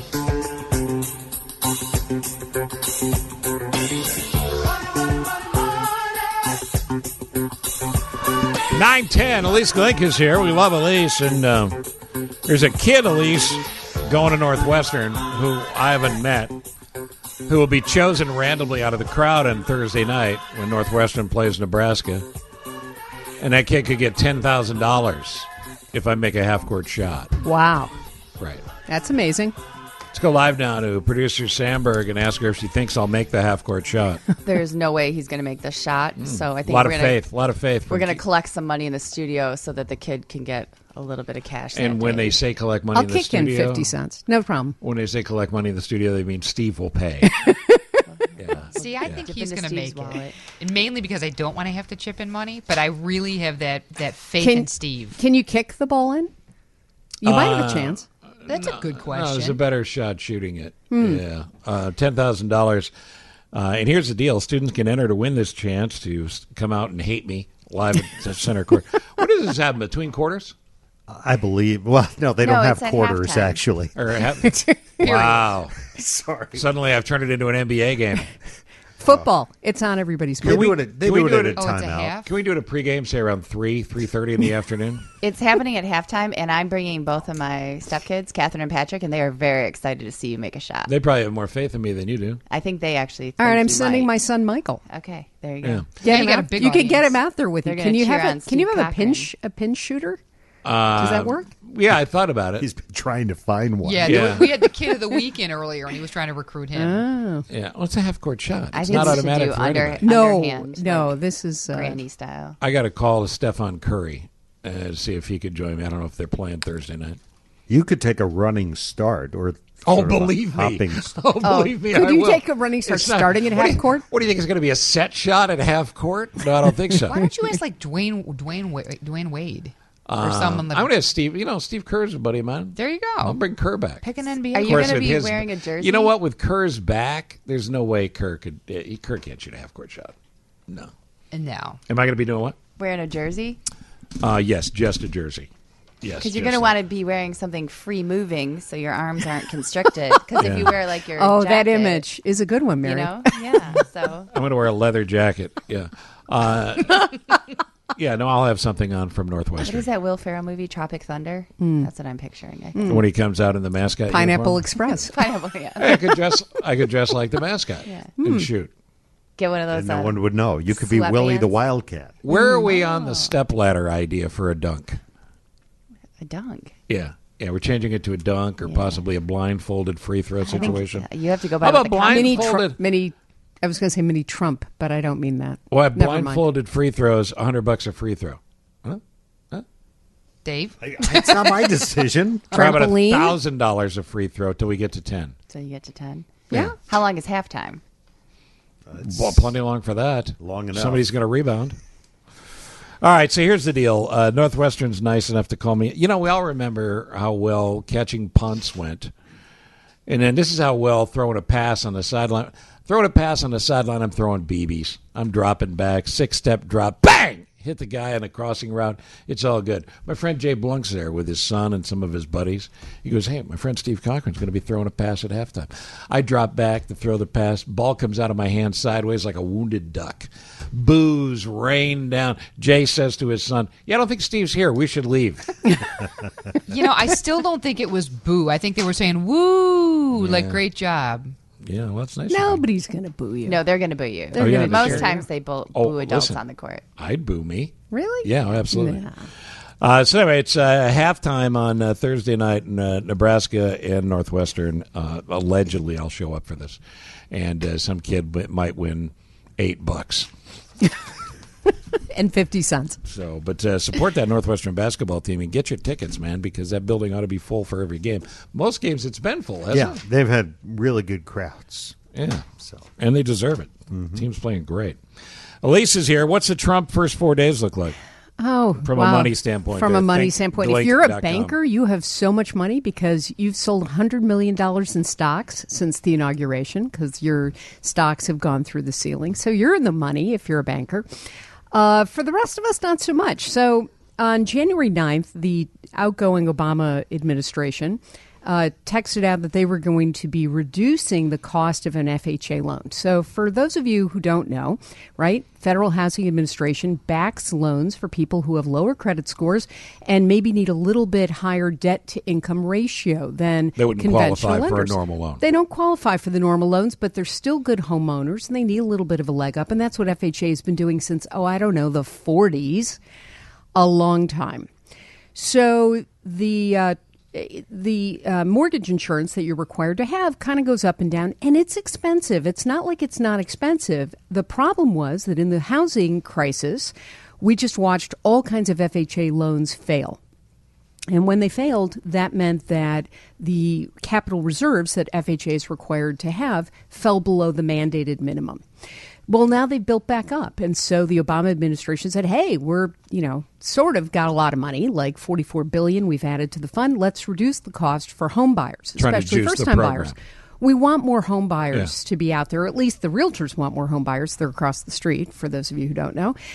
$9:10. Elise Glink is here. We love Elise, and there's a kid, Elise, going to Northwestern who I haven't met, who will be chosen randomly out of the crowd on Thursday night when Northwestern plays Nebraska. And that kid could get $10,000 if I make a half-court shot. Wow. Right. That's amazing. Let's go live now to producer Sandberg and ask her if she thinks I'll make the half-court shot. There's no way he's going to make the shot. So I think a lot of faith. We're going to collect some money in the studio so that the kid can get a little bit of cash. And when they say collect money I'll in the studio, kick in 50 cents. No problem. When they say collect money in the studio, they mean Steve will pay. See, I think he's going to make it. And mainly because I don't want to have to chip in money, but I really have that faith in Steve. Can you kick the ball in? You might have a chance. That's a good question. No, there's a better shot shooting it. Yeah. $10,000. And here's the deal. Students can enter to win this chance to come out and hate me live at the center court. What does this happen, between quarters? I believe. Well, no, they don't have quarters, halftime. actually. Wow. Sorry. Suddenly I've turned it into an NBA game. Football. It's on everybody's mind. They do it at a it's a timeout. half? Can we do it a pregame, say around 3:30 in the afternoon? It's happening at halftime, and I'm bringing both of my stepkids, Catherine and Patrick, and they are very excited to see you make a shot. They probably have more faith in me than you do. I think they actually think All right, I'm you sending might. my son Michael. Okay, there you go. Yeah. Get him you got out. a big You can get audience. him out there with you. They're Can gonna you cheer have on a Can you Steve have Cochran. a pinch shooter? Does that work? Yeah, I thought about it. He's been trying to find one. Yeah, we had the kid of the week in earlier, and he was trying to recruit him. Oh. Yeah, well, it's a half-court shot. I It's think not we should automatic do for anybody. underhand. No, like this is granny style. I got a call to Stephen Curry to see if he could join me. I don't know if they're playing Thursday night. You could take a running start or Oh, sort of a believe me. hopping Oh, believe me, Could I you will. take a running start It's not- starting at what do half you- court? What do you think is going to be a set shot at half court? No, I don't think so. Why don't you ask like Dwayne Wade or someone that? I'm going to ask Steve. Steve Kerr's a buddy of mine. There you go. I'll bring Kerr back. Pick an NBA. Are Of you course, going to with be his- wearing a jersey? You know what? With Kerr's back, there's no way Kerr can't shoot a half court shot. No. No. Am I going to be doing what? Wearing a jersey? Yes, just a jersey. Yes, Because you're just going to that. want to be wearing something free moving so your arms aren't constricted. Because if you wear like your Oh, that jacket, image is a good one, Mary. You know? Yeah. So I'm going to wear a leather jacket. Yeah. Yeah, no, I'll have something on from what Northwestern. is that Will Ferrell movie, Tropic Thunder? That's what I'm picturing. I think. When he comes out in the mascot Pineapple uniform. Express. Pineapple, yeah. I could dress like the mascot Yeah. and shoot. Get one of those. And no one would know. You could be Willie the sweatpants. Wildcat. Where are we on the stepladder idea for a dunk? A dunk. Yeah, we're changing it to a dunk or possibly a blindfolded free throw situation. You have to go by How what about the com- blindfolded? I was going to say mini Trump, but I don't mean that. Well, Never mind. blindfolded free throws, $100 a free throw. Dave? It's not my decision. How about Trampoline? $1,000 a free throw till we get to 10? So you get to 10. Yeah. How long is halftime? Well, plenty long for that. Long enough. Somebody's going to rebound. All right, so here's the deal. Northwestern's nice enough to call me. We all remember how well catching punts went. And then this is how well throwing a pass on the sideline. Throwing a pass on the sideline, I'm throwing BBs. I'm dropping back, 6-step drop, bang! hit the guy on the crossing route. It's all good. My friend Jay Blunk's there with his son and some of his buddies. He goes, hey, my friend Steve Cochran's going to be throwing a pass at halftime. I drop back to throw the pass. Ball comes out of my hand sideways like a wounded duck. Boos rain down. Jay says to his son, I don't think Steve's here. We should leave. I still don't think it was boo. I think they were saying, woo, like, great job. Yeah, well, that's nice. Nobody's going to boo you. No, they're going to boo you. Most times they boo adults on the court. I'd boo me. Really? Yeah, absolutely. Yeah. So anyway, it's halftime on Thursday night in Nebraska and Northwestern. Allegedly, I'll show up for this. And some kid might win $8. And 50 cents. So, but support that Northwestern basketball team and get your tickets, man, because that building ought to be full for every game. Most games it's been full, hasn't it? They've had really good crowds. Yeah, and they deserve it. Mm-hmm. Team's playing great. Elise is here. What's the Trump first 4 days look like? Oh, from a money standpoint. From a money standpoint. If you're a banker, you have so much money because you've sold $100 million in stocks since the inauguration because your stocks have gone through the ceiling. So you're in the money if you're a banker. For the rest of us, not so much. So on January 9th, the outgoing Obama administration texted out that they were going to be reducing the cost of an FHA loan. So for those of you who don't know, right, Federal Housing Administration backs loans for people who have lower credit scores and maybe need a little bit higher debt-to-income ratio than they wouldn't conventional qualify lenders. for a normal loan. They don't qualify for the normal loans, but they're still good homeowners, and they need a little bit of a leg up, and that's what FHA has been doing since, the 40s, a long time. So the mortgage insurance that you're required to have kind of goes up and down, and it's expensive. It's not like it's not expensive. The problem was that in the housing crisis, we just watched all kinds of FHA loans fail. And when they failed, that meant that the capital reserves that FHA is required to have fell below the mandated minimum. Well, now they've built back up. And so the Obama administration said, hey, we're, sort of got a lot of money, like $44 billion we've added to the fund. Let's reduce the cost for home buyers, especially first-time buyers. We want more home buyers to be out there. At least the realtors want more home buyers. They're across the street, for those of you who don't know.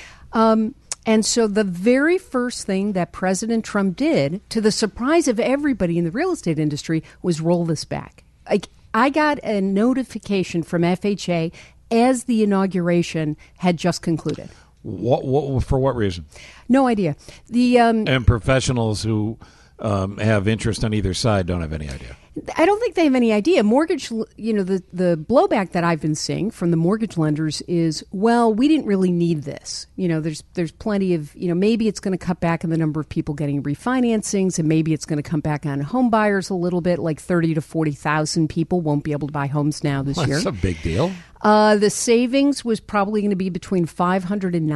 And so the very first thing that President Trump did, to the surprise of everybody in the real estate industry, was roll this back. I got a notification from FHA as the inauguration had just concluded. What for what reason? No idea. And professionals who have interest on either side don't have any idea. I don't think they have any idea. Mortgage, the blowback that I've been seeing from the mortgage lenders is, well, we didn't really need this. There's plenty of, maybe it's going to cut back on the number of people getting refinancings, and maybe it's going to come back on home buyers a little bit, like 30 to 40,000 people won't be able to buy homes now this year. That's a big deal. The savings was probably going to be between $500 and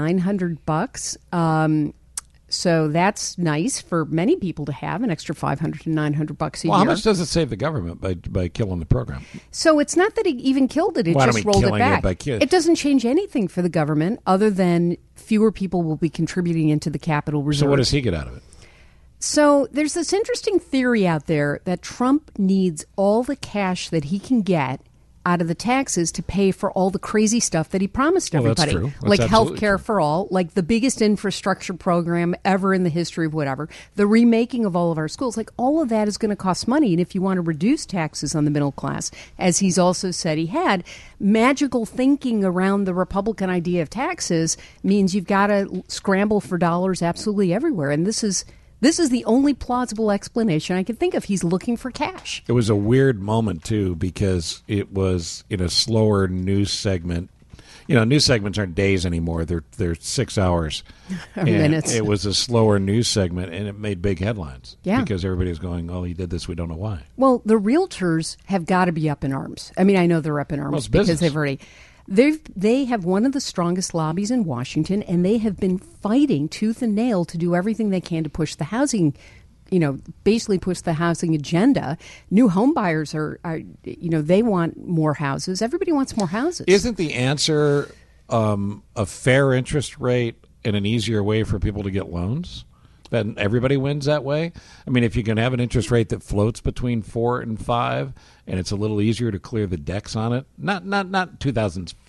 $900. So that's nice for many people to have, an extra $500 to $900 a year. How much does it save the government by killing the program? So it's not that it even killed it. It just rolled it back. It doesn't change anything for the government other than fewer people will be contributing into the capital reserve. So what does he get out of it? So there's this interesting theory out there that Trump needs all the cash that he can get out of the taxes to pay for all the crazy stuff that he promised everybody. That's true. That's like health care for all, like the biggest infrastructure program ever in the history of whatever, the remaking of all of our schools, like all of that is going to cost money. And if you want to reduce taxes on the middle class, as he's also said he had, magical thinking around the Republican idea of taxes means you've got to scramble for dollars absolutely everywhere. And this is the only plausible explanation I can think of. He's looking for cash. It was a weird moment, too, because it was in a slower news segment. News segments aren't days anymore. They're 6 hours. Minutes. It was a slower news segment, and it made big headlines. Yeah. Because everybody's going, oh, he did this. We don't know why. Well, the realtors have got to be up in arms. I mean, I know they're up in arms because they've already... They have one of the strongest lobbies in Washington, and they have been fighting tooth and nail to do everything they can to push the housing, basically push the housing agenda. New home buyers are they want more houses. Everybody wants more houses. Isn't the answer a fair interest rate and an easier way for people to get loans? Then everybody wins that way. I mean, if you can have an interest rate that floats between 4 and 5, and it's a little easier to clear the decks on it, not 2005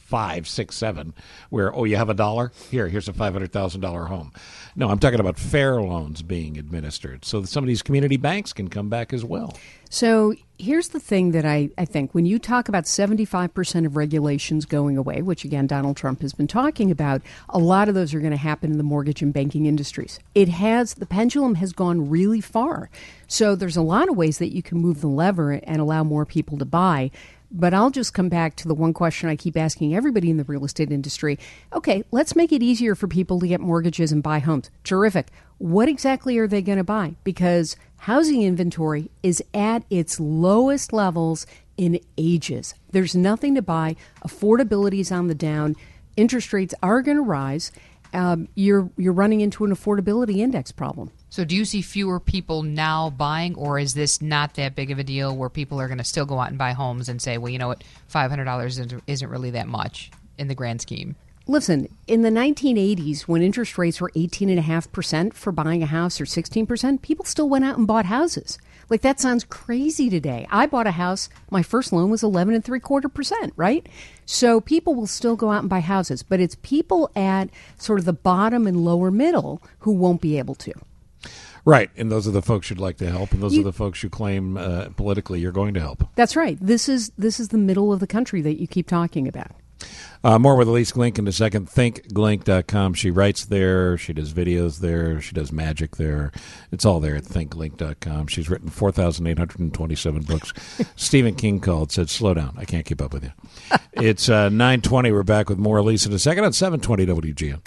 5, 6, 7, where, you have $1? Here's a $500,000 home. No, I'm talking about fair loans being administered so that some of these community banks can come back as well. So here's the thing that I think. When you talk about 75% of regulations going away, which, again, Donald Trump has been talking about, a lot of those are going to happen in the mortgage and banking industries. The pendulum has gone really far. So there's a lot of ways that you can move the lever and allow more people to buy. But I'll just come back to the one question I keep asking everybody in the real estate industry. Okay, let's make it easier for people to get mortgages and buy homes. Terrific. What exactly are they going to buy? Because housing inventory is at its lowest levels in ages. There's nothing to buy. Affordability is on the down. Interest rates are going to rise. You're running into an affordability index problem. So do you see fewer people now buying, or is this not that big of a deal where people are going to still go out and buy homes and say, well, you know what, $500 isn't really that much in the grand scheme? Listen, in the 1980s, when interest rates were 18.5% for buying a house or 16%, people still went out and bought houses. Like, that sounds crazy today. I bought a house. My first loan was 11.75%, right? So people will still go out and buy houses, but it's people at sort of the bottom and lower middle who won't be able to. Right, and those are the folks you'd like to help, and those are the folks you claim politically you're going to help. That's right. This is the middle of the country that you keep talking about. More with Elise Glink in a second. ThinkGlink.com. She writes there. She does videos there. She does magic there. It's all there at ThinkGlink.com. She's written 4,827 books. Stephen King called, said, slow down. I can't keep up with you. It's 9:20. We're back with more Elise in a second on 720 WGN.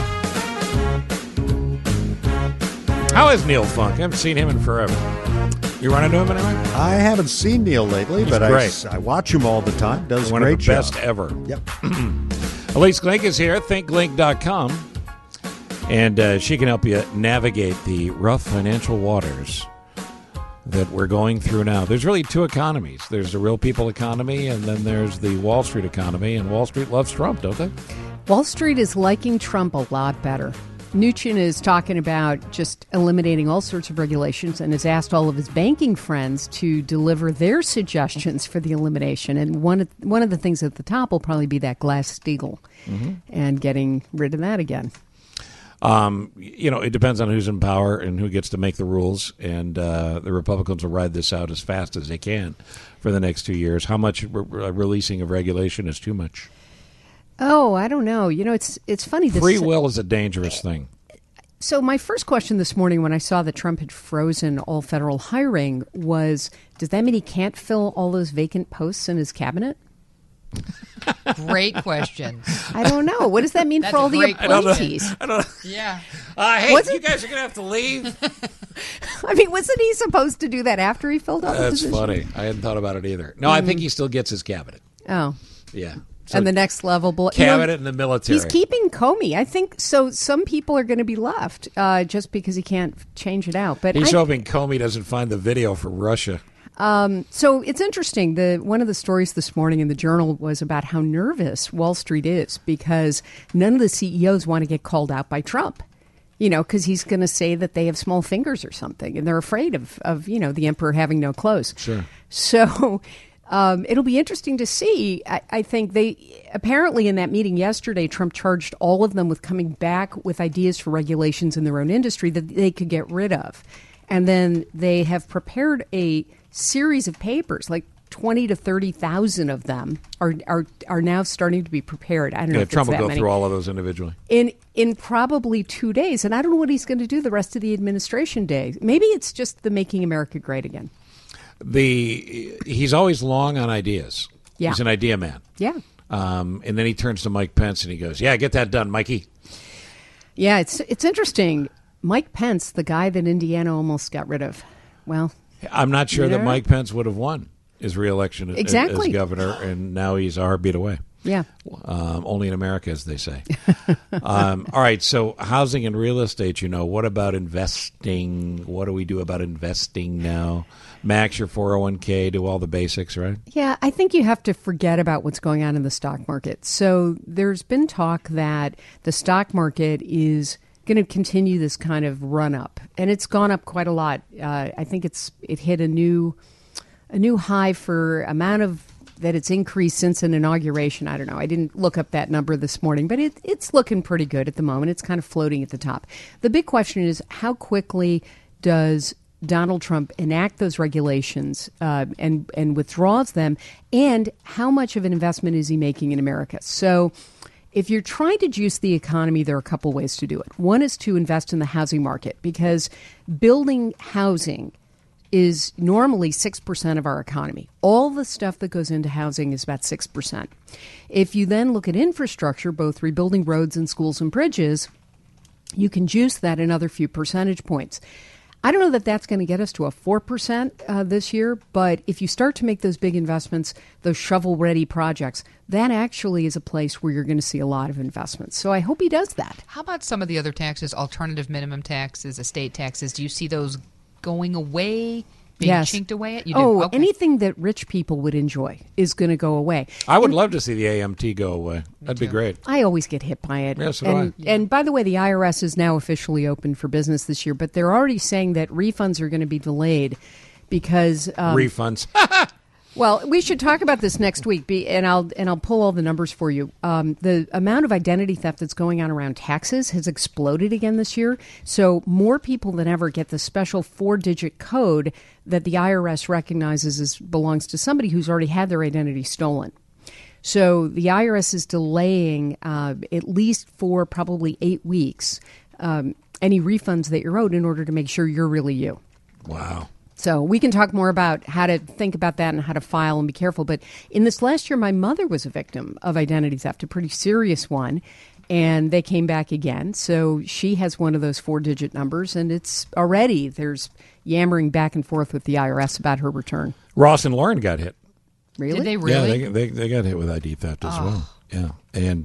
How is Neil Funk? I haven't seen him in forever. You run into him anyway? I haven't seen Neil lately, He's but great. I watch him all the time. Does one a great of the job. best ever. Yep. Elise Glink is here, thinkglink.com, and she can help you navigate the rough financial waters that we're going through now. There's really two economies. There's the real people economy, and then there's the Wall Street economy, and Wall Street loves Trump, don't they? Wall Street is liking Trump a lot better. Mnuchin is talking about just eliminating all sorts of regulations and has asked all of his banking friends to deliver their suggestions for the elimination. And one of the things at the top will probably be that Glass-Steagall and getting rid of that again. It depends on who's in power and who gets to make the rules. And the Republicans will ride this out as fast as they can for the next 2 years. How much releasing of regulation is too much? Oh, I don't know. It's funny. Free will is a dangerous thing. So my first question this morning when I saw that Trump had frozen all federal hiring was, does that mean he can't fill all those vacant posts in his cabinet? Great question. I don't know. What does that mean for all the appointees? I don't know. Yeah. Hey, you guys are going to have to leave. I mean, wasn't he supposed to do that after he filled out the position? That's funny. I hadn't thought about it either. No, I think he still gets his cabinet. Oh. Yeah. So and the next level, cabinet and the military. He's keeping Comey. I think so. Some people are going to be left just because he can't change it out. But he's hoping Comey doesn't find the video from Russia. So it's interesting. One of the stories this morning in the Journal was about how nervous Wall Street is because none of the CEOs want to get called out by Trump. Because he's going to say that they have small fingers or something, and they're afraid of the emperor having no clothes. Sure. So. It'll be interesting to see. I think apparently in that meeting yesterday, Trump charged all of them with coming back with ideas for regulations in their own industry that they could get rid of. And then they have prepared a series of papers, like 20 to 30,000 of them are now starting to be prepared. I don't know if Trump will that go many. Through all of those individually. In probably 2 days. And I don't know what he's going to do the rest of the administration day. Maybe it's just the Making America Great Again. He's always long on ideas. Yeah. He's an idea man. Yeah. And then he turns to Mike Pence and he goes, "Yeah, get that done, Mikey." Yeah, it's interesting. Mike Pence, the guy that Indiana almost got rid of. Well, I'm not sure that Mike Pence would have won his reelection as governor, and now he's a heartbeat away. Yeah. Only in America, as they say. All right, so housing and real estate, what about investing? What do we do about investing now? Max your 401k, do all the basics, right? Yeah, I think you have to forget about what's going on in the stock market. So there's been talk that the stock market is going to continue this kind of run up, and it's gone up quite a lot. I think it hit a new high for amount of that it's increased since an inauguration. I don't know. I didn't look up that number this morning, but it's looking pretty good at the moment. It's kind of floating at the top. The big question is, how quickly does Donald Trump enact those regulations and withdraws them, and how much of an investment is he making in America? So if you're trying to juice the economy, there are a couple ways to do it. One is to invest in the housing market, because building housing is normally 6% of our economy. All the stuff that goes into housing is about 6%. If you then look at infrastructure, both rebuilding roads and schools and bridges, you can juice that another few percentage points. I don't know that that's going to get us to a 4% this year, but if you start to make those big investments, those shovel-ready projects, that actually is a place where you're going to see a lot of investments. So I hope he does that. How about some of the other taxes, alternative minimum taxes, estate taxes? Do you see those going away, being chinked away? You do? Okay. Anything that rich people would enjoy is going to go away. I would love to see the AMT go away. That'd be great. I always get hit by it. Yes, so and by the way, the IRS is now officially open for business this year, but they're already saying that refunds are going to be delayed because refunds. Well, we should talk about this next week, and I'll pull all the numbers for you. The amount of identity theft that's going on around taxes has exploded again this year. So more people than ever get the special 4-digit code that the IRS recognizes as belongs to somebody who's already had their identity stolen. So the IRS is delaying at least for probably 8 weeks any refunds that you're owed in order to make sure you're really you. Wow. So we can talk more about how to think about that and how to file and be careful. But in this last year, my mother was a victim of identity theft, a pretty serious one, and they came back again. So she has one of those 4-digit numbers, and it's already, there's yammering back and forth with the IRS about her return. Ross and Lauren got hit. Really? Did they really? Yeah, they got hit with ID theft as well. Yeah, and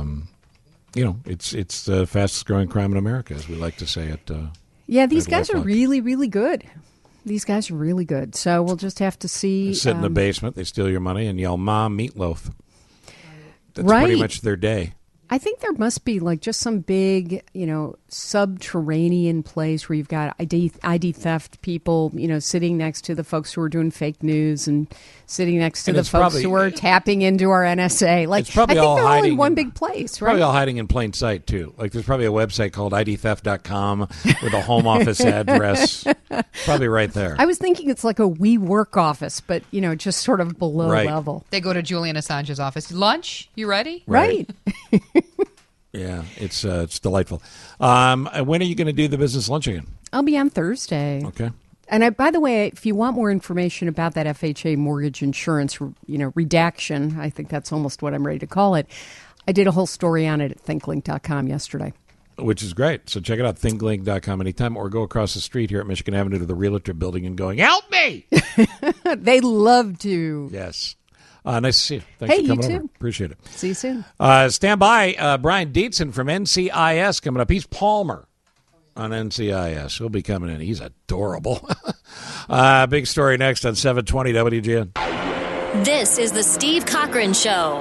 it's the fastest growing crime in America, as we like to say at. Yeah, these guys are really, really good. These guys are really good. So we'll just have to see. They sit in the basement, they steal your money, and yell, "Mom, meatloaf." That's right. Pretty much their day. I think there must be like just some big, subterranean place where you've got ID theft people, sitting next to the folks who are doing fake news and sitting next to the folks who are tapping into our NSA. Like, it's probably I think all they're all hiding in one big place, right? Probably all hiding in plain sight, too. Like, there's probably a website called idtheft.com with a home office address. Probably right there. I was thinking it's like a WeWork office, but, just sort of below level. They go to Julian Assange's office. Lunch? You ready? Right. Yeah, it's delightful. When are you going to do the business lunch again? I'll be on Thursday. Okay. And by the way, if you want more information about that FHA mortgage insurance, redaction, I think that's almost what I'm ready to call it. I did a whole story on it at thinklink.com yesterday. Which is great. So check it out, thinklink.com anytime, or go across the street here at Michigan Avenue to the Realtor Building and going, "Help me!" They love to. Yes. Nice to see you. Thanks for coming over. Appreciate it. See you soon. Stand by. Brian Dietzen from NCIS coming up. He's Palmer on NCIS. He'll be coming in. He's adorable. Big story next on 720 WGN. This is the Steve Cochran Show.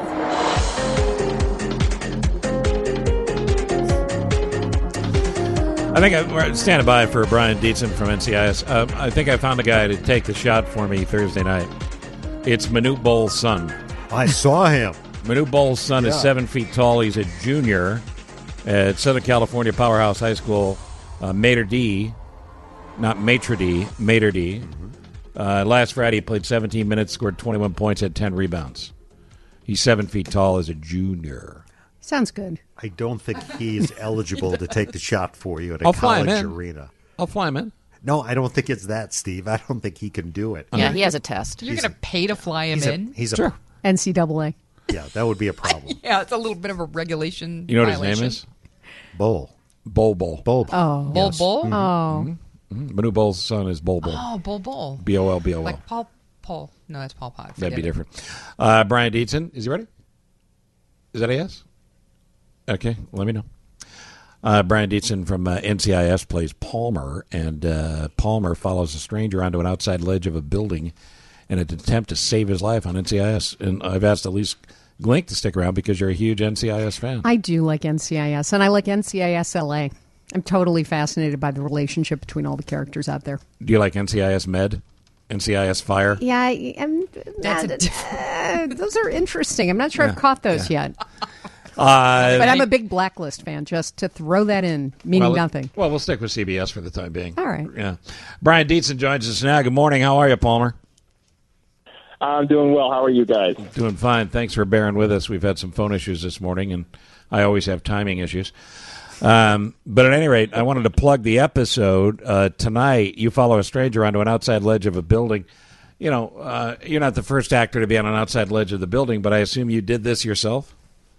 I think we're standing by for Brian Dietzen from NCIS. I think I found a guy to take the shot for me Thursday night. It's Manute Bol's son. I saw him. Manute Bol's son is 7 feet tall. He's a junior at Southern California Powerhouse High School, Maitre D. Not Maitre D, Maitre D. Last Friday, he played 17 minutes, scored 21 points, had 10 rebounds. He's 7 feet tall as a junior. Sounds good. I don't think he's eligible to take the shot for you at a college arena. I'll fly him in. No, I don't think it's that, Steve. I don't think he can do it. Yeah, he has a test. You're going to pay to fly him in? He's sure. NCAA. Yeah, that would be a problem. Yeah, it's a little bit of a regulation. You know what violation. his name is? Bol. Bol. Oh. Bol Bol? Mm-hmm. Oh. Mm-hmm. Manute Bol's son is Bol Bol. Oh, Bol Bol. B-O-L-B-O-L. Like Paul. No, that's Paul Pot. That'd be different. Brian Dietzen, is he ready? Is that a yes? Okay, let me know. Brian Dietzen from NCIS plays Palmer, and Palmer follows a stranger onto an outside ledge of a building in an attempt to save his life on NCIS. And I've asked Elise Glink to stick around because you're a huge NCIS fan. I do like NCIS, and I like NCIS LA. I'm totally fascinated by the relationship between all the characters out there. Do you like NCIS Med NCIS Fire. Yeah, those are interesting. I'm not sure I've caught those yet. But I'm a big Blacklist fan, just to throw that in, meaning nothing. Well, we'll stick with CBS for the time being. All right. Yeah. Brian Dietzen joins us now. Good morning. How are you, Palmer? I'm doing well. How are you guys? Doing fine. Thanks for bearing with us. We've had some phone issues this morning, and I always have timing issues. But at any rate, I wanted to plug the episode. Tonight, you follow a stranger onto an outside ledge of a building. You know, you're not the first actor to be on an outside ledge of the building, but I assume you did this yourself?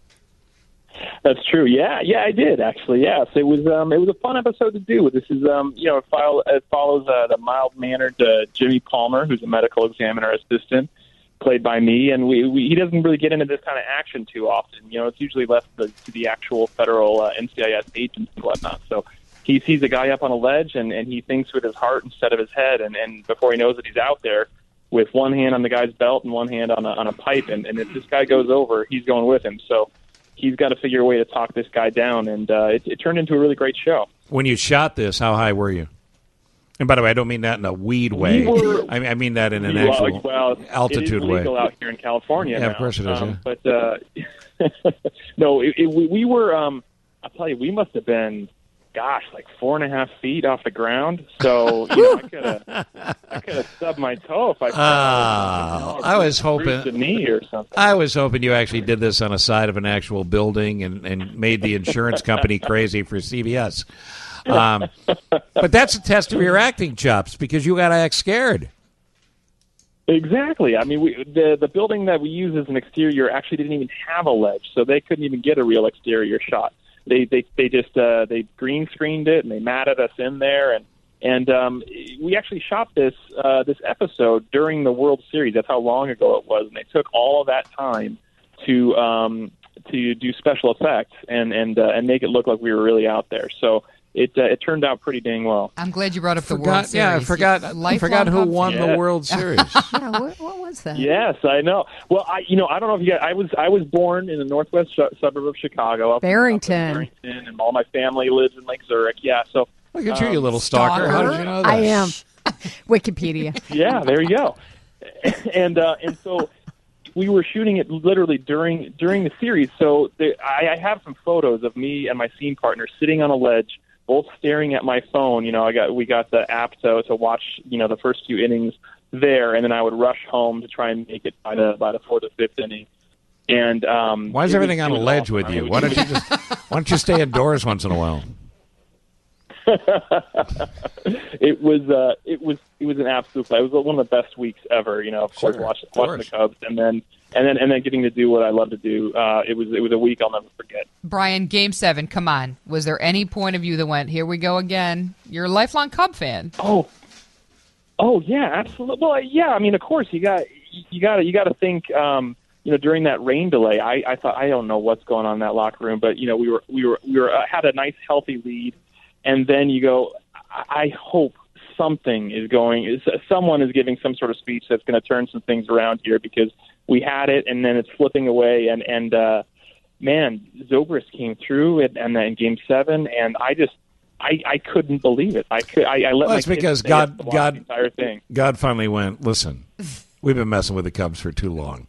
That's true. Yeah, I did actually. Yes, it was a fun episode to do. This is it follows the mild-mannered Jimmy Palmer, who's a medical examiner assistant, played by me, and he doesn't really get into this kind of action too often. You know, it's usually left to the actual federal NCIS agents and whatnot. So he sees a guy up on a ledge, and he thinks with his heart instead of his head, and before he knows it, he's out there with one hand on the guy's belt and one hand on a pipe, and if this guy goes over, he's going with him. So he's got to figure a way to talk this guy down, and it turned into a really great show. When you shot this, how high were you? And by the way, I don't mean that in a weed way. I mean that in an actual altitude way. It is illegal out here in California now. Of course it is. But no, we were. I'll tell you, we must have been, like 4.5 feet off the ground. So I could have stubbed my toe if I. I was hoping the knee or something. I was hoping you actually did this on the side of an actual building and made the insurance company crazy for CBS. But that's a test of your acting chops because you got to act scared. Exactly. I mean, the building that we use as an exterior actually didn't even have a ledge, so they couldn't even get a real exterior shot. They just green screened it and they matted us in there, and we actually shot this episode during the World Series. That's how long ago it was, and they took all of that time to do special effects and make it look like we were really out there. So. It turned out pretty dang well. I'm glad you brought up the World Series. Yeah, I forgot who won the World Series. Yeah, what was that? Yes, I know. Well, I don't know if you guys, I was born in the northwest suburb of Chicago, up Barrington, and all my family lives in Lake Zurich. Yeah, so look at you little stalker. How did you know that? I am. Wikipedia. Yeah, there you go. And so we were shooting it literally during the series. So I have some photos of me and my scene partner sitting on a ledge, both staring at my phone. You know, we got the app to watch, the first few innings there, and then I would rush home to try and make it by the fourth or fifth inning. And why is everything on a ledge with you? Why don't you stay indoors once in a while? It was an absolute play. It was one of the best weeks ever. Of course, watching the Cubs, and then getting to do what I love to do. It was a week I'll never forget. Brian, Game 7, come on. Was there any point of you that went, here we go again? You're a lifelong Cub fan. Oh yeah, absolutely. Well, yeah. I mean, of course, you got to think. During that rain delay, I thought, I don't know what's going on in that locker room, but we had a nice healthy lead, and then you go, I hope someone is giving some sort of speech that's going to turn some things around here, because we had it and then it's flipping away, and man, Zobrist came through in Game 7, and I couldn't believe it. I let my it's because God the entire thing. God finally went, listen, we've been messing with the Cubs for too long.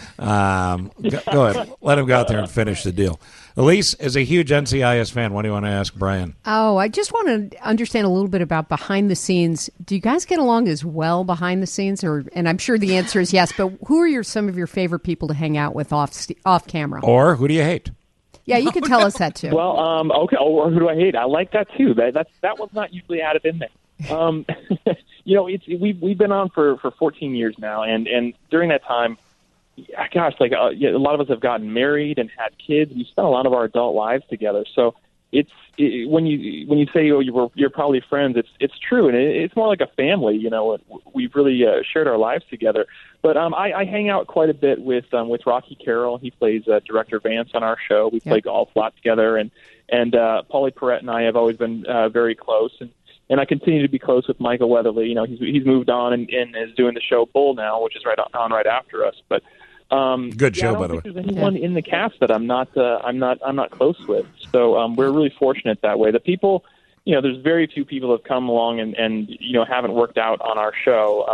Go ahead. Let him go out there and finish the deal. Elise, as a huge NCIS fan, what do you want to ask Brian? Oh, I just want to understand a little bit about behind the scenes. Do you guys get along as well behind the scenes? And I'm sure the answer is yes, but who are some of your favorite people to hang out with off camera? Or who do you hate? Yeah, you can tell us that too. Well, okay. Or who do I hate? I like that too. That one's not usually added in there. We've been on for 14 years now, and during that time, gosh, a lot of us have gotten married and had kids. We spent a lot of our adult lives together. So when you say you're probably friends, it's true, and it's more like a family. We've really shared our lives together. But I hang out quite a bit with Rocky Carroll. He plays Director Vance on our show. We play golf a lot together, and Paulie Perrette and I have always been very close, and I continue to be close with Michael Weatherly. He's moved on and is doing the show Bull now, which is right after us. But good show, by the way. There's anyone in the cast that I'm not close with. So we're really fortunate that way. The people, there's very few people that have come along and haven't worked out on our show.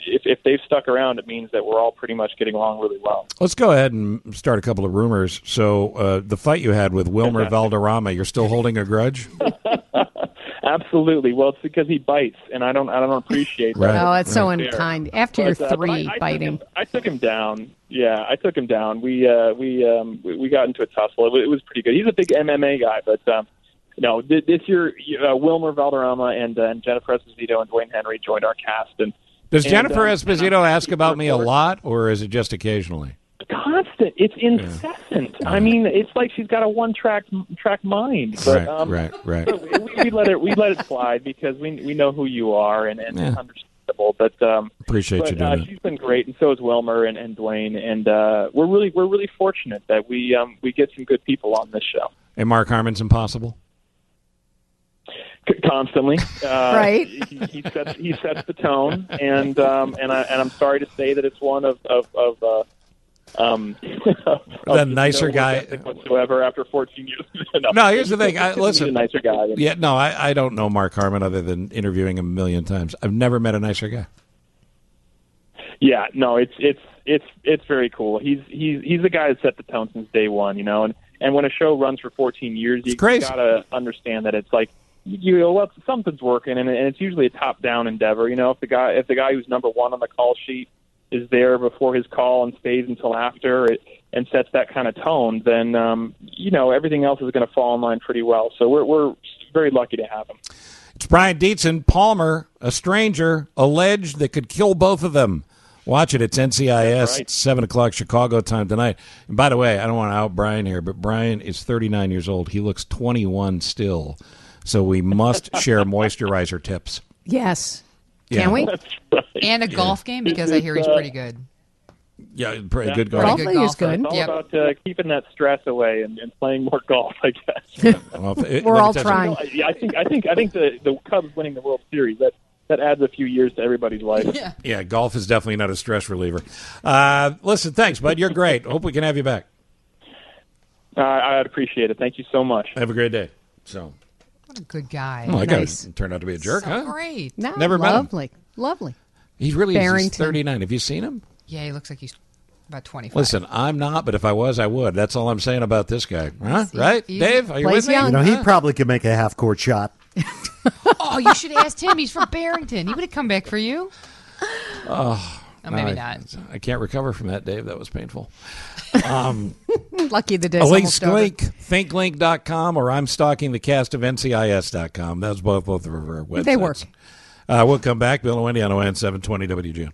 if they've stuck around, it means that we're all pretty much getting along really well. Let's go ahead and start a couple of rumors. So the fight you had with Wilmer Valderrama, you're still holding a grudge? Absolutely. Well, it's because he bites, and I don't appreciate that. Oh, it's so unkind. After you're three biting. I took him down. Yeah, I took him down. We got into a tussle. It was pretty good. He's a big MMA guy, but no, this year Wilmer Valderrama and Jennifer Esposito and Dwayne Henry joined our cast. And does Jennifer Esposito ask about me a lot, or is it just occasionally? Constant. It's incessant. I mean, it's like she's got a one-track mind. But, right. We let it slide because we know who you are, and it's understandable. But appreciate you doing it. She's been great, and so is Wilmer and Dwayne, and we're really fortunate that we get some good people on this show. And Mark Harmon's impossible. Constantly, right? He sets the tone, and I'm sorry to say that it's one of the nicer guy whatsoever after 14 years. No, here's the thing. Listen, he's a nicer guy. Yeah, no, I don't know Mark Harmon other than interviewing him a million times. I've never met a nicer guy. Yeah, no, it's very cool. He's the guy that set the tone since day one, you know. And when a show runs for 14 years, you gotta understand that it's like something's working, and it's usually a top-down endeavor. You know, if the guy who's number one on the call sheet is there before his call and stays until after it and sets that kind of tone, then everything else is going to fall in line pretty well. So we're very lucky to have him. It's Brian Dietzen. Palmer, a stranger, alleged that could kill both of them. Watch it. It's NCIS, right. 7 o'clock Chicago time tonight. And by the way, I don't want to out Brian here, but Brian is 39 years old. He looks 21 still. So we must share moisturizer tips. Yes. Yeah. Can we? That's right. And a golf game, because I hear he's pretty good. Yeah, pretty good golf. Golfing is good. It's all about keeping that stress away and playing more golf, I guess. We're all trying. I think the Cubs winning the World Series, that adds a few years to everybody's life. Yeah, golf is definitely not a stress reliever. Listen, thanks, bud. You're great. Hope we can have you back. I'd appreciate it. Thank you so much. Have a great day. So. What a good guy. Oh, nice. Turned out to be a jerk, huh? Great. No, never met him. Lovely. He's really he's 39. Have you seen him? Yeah, he looks like he's about 25. Listen, I'm not, but if I was, I would. That's all I'm saying about this guy. Huh? Right? Dave, are you with me? You know, he probably could make a half-court shot. Oh, you should have asked him. He's from Barrington. He would have come back for you. Oh, maybe not. I can't recover from that, Dave. That was painful. Lucky the day's Elise almost Link, thinklink.com, or I'm stalking the cast of NCIS.com. That's both of our websites. They work. We'll come back. Bill and Wendy on ON 720 WGN.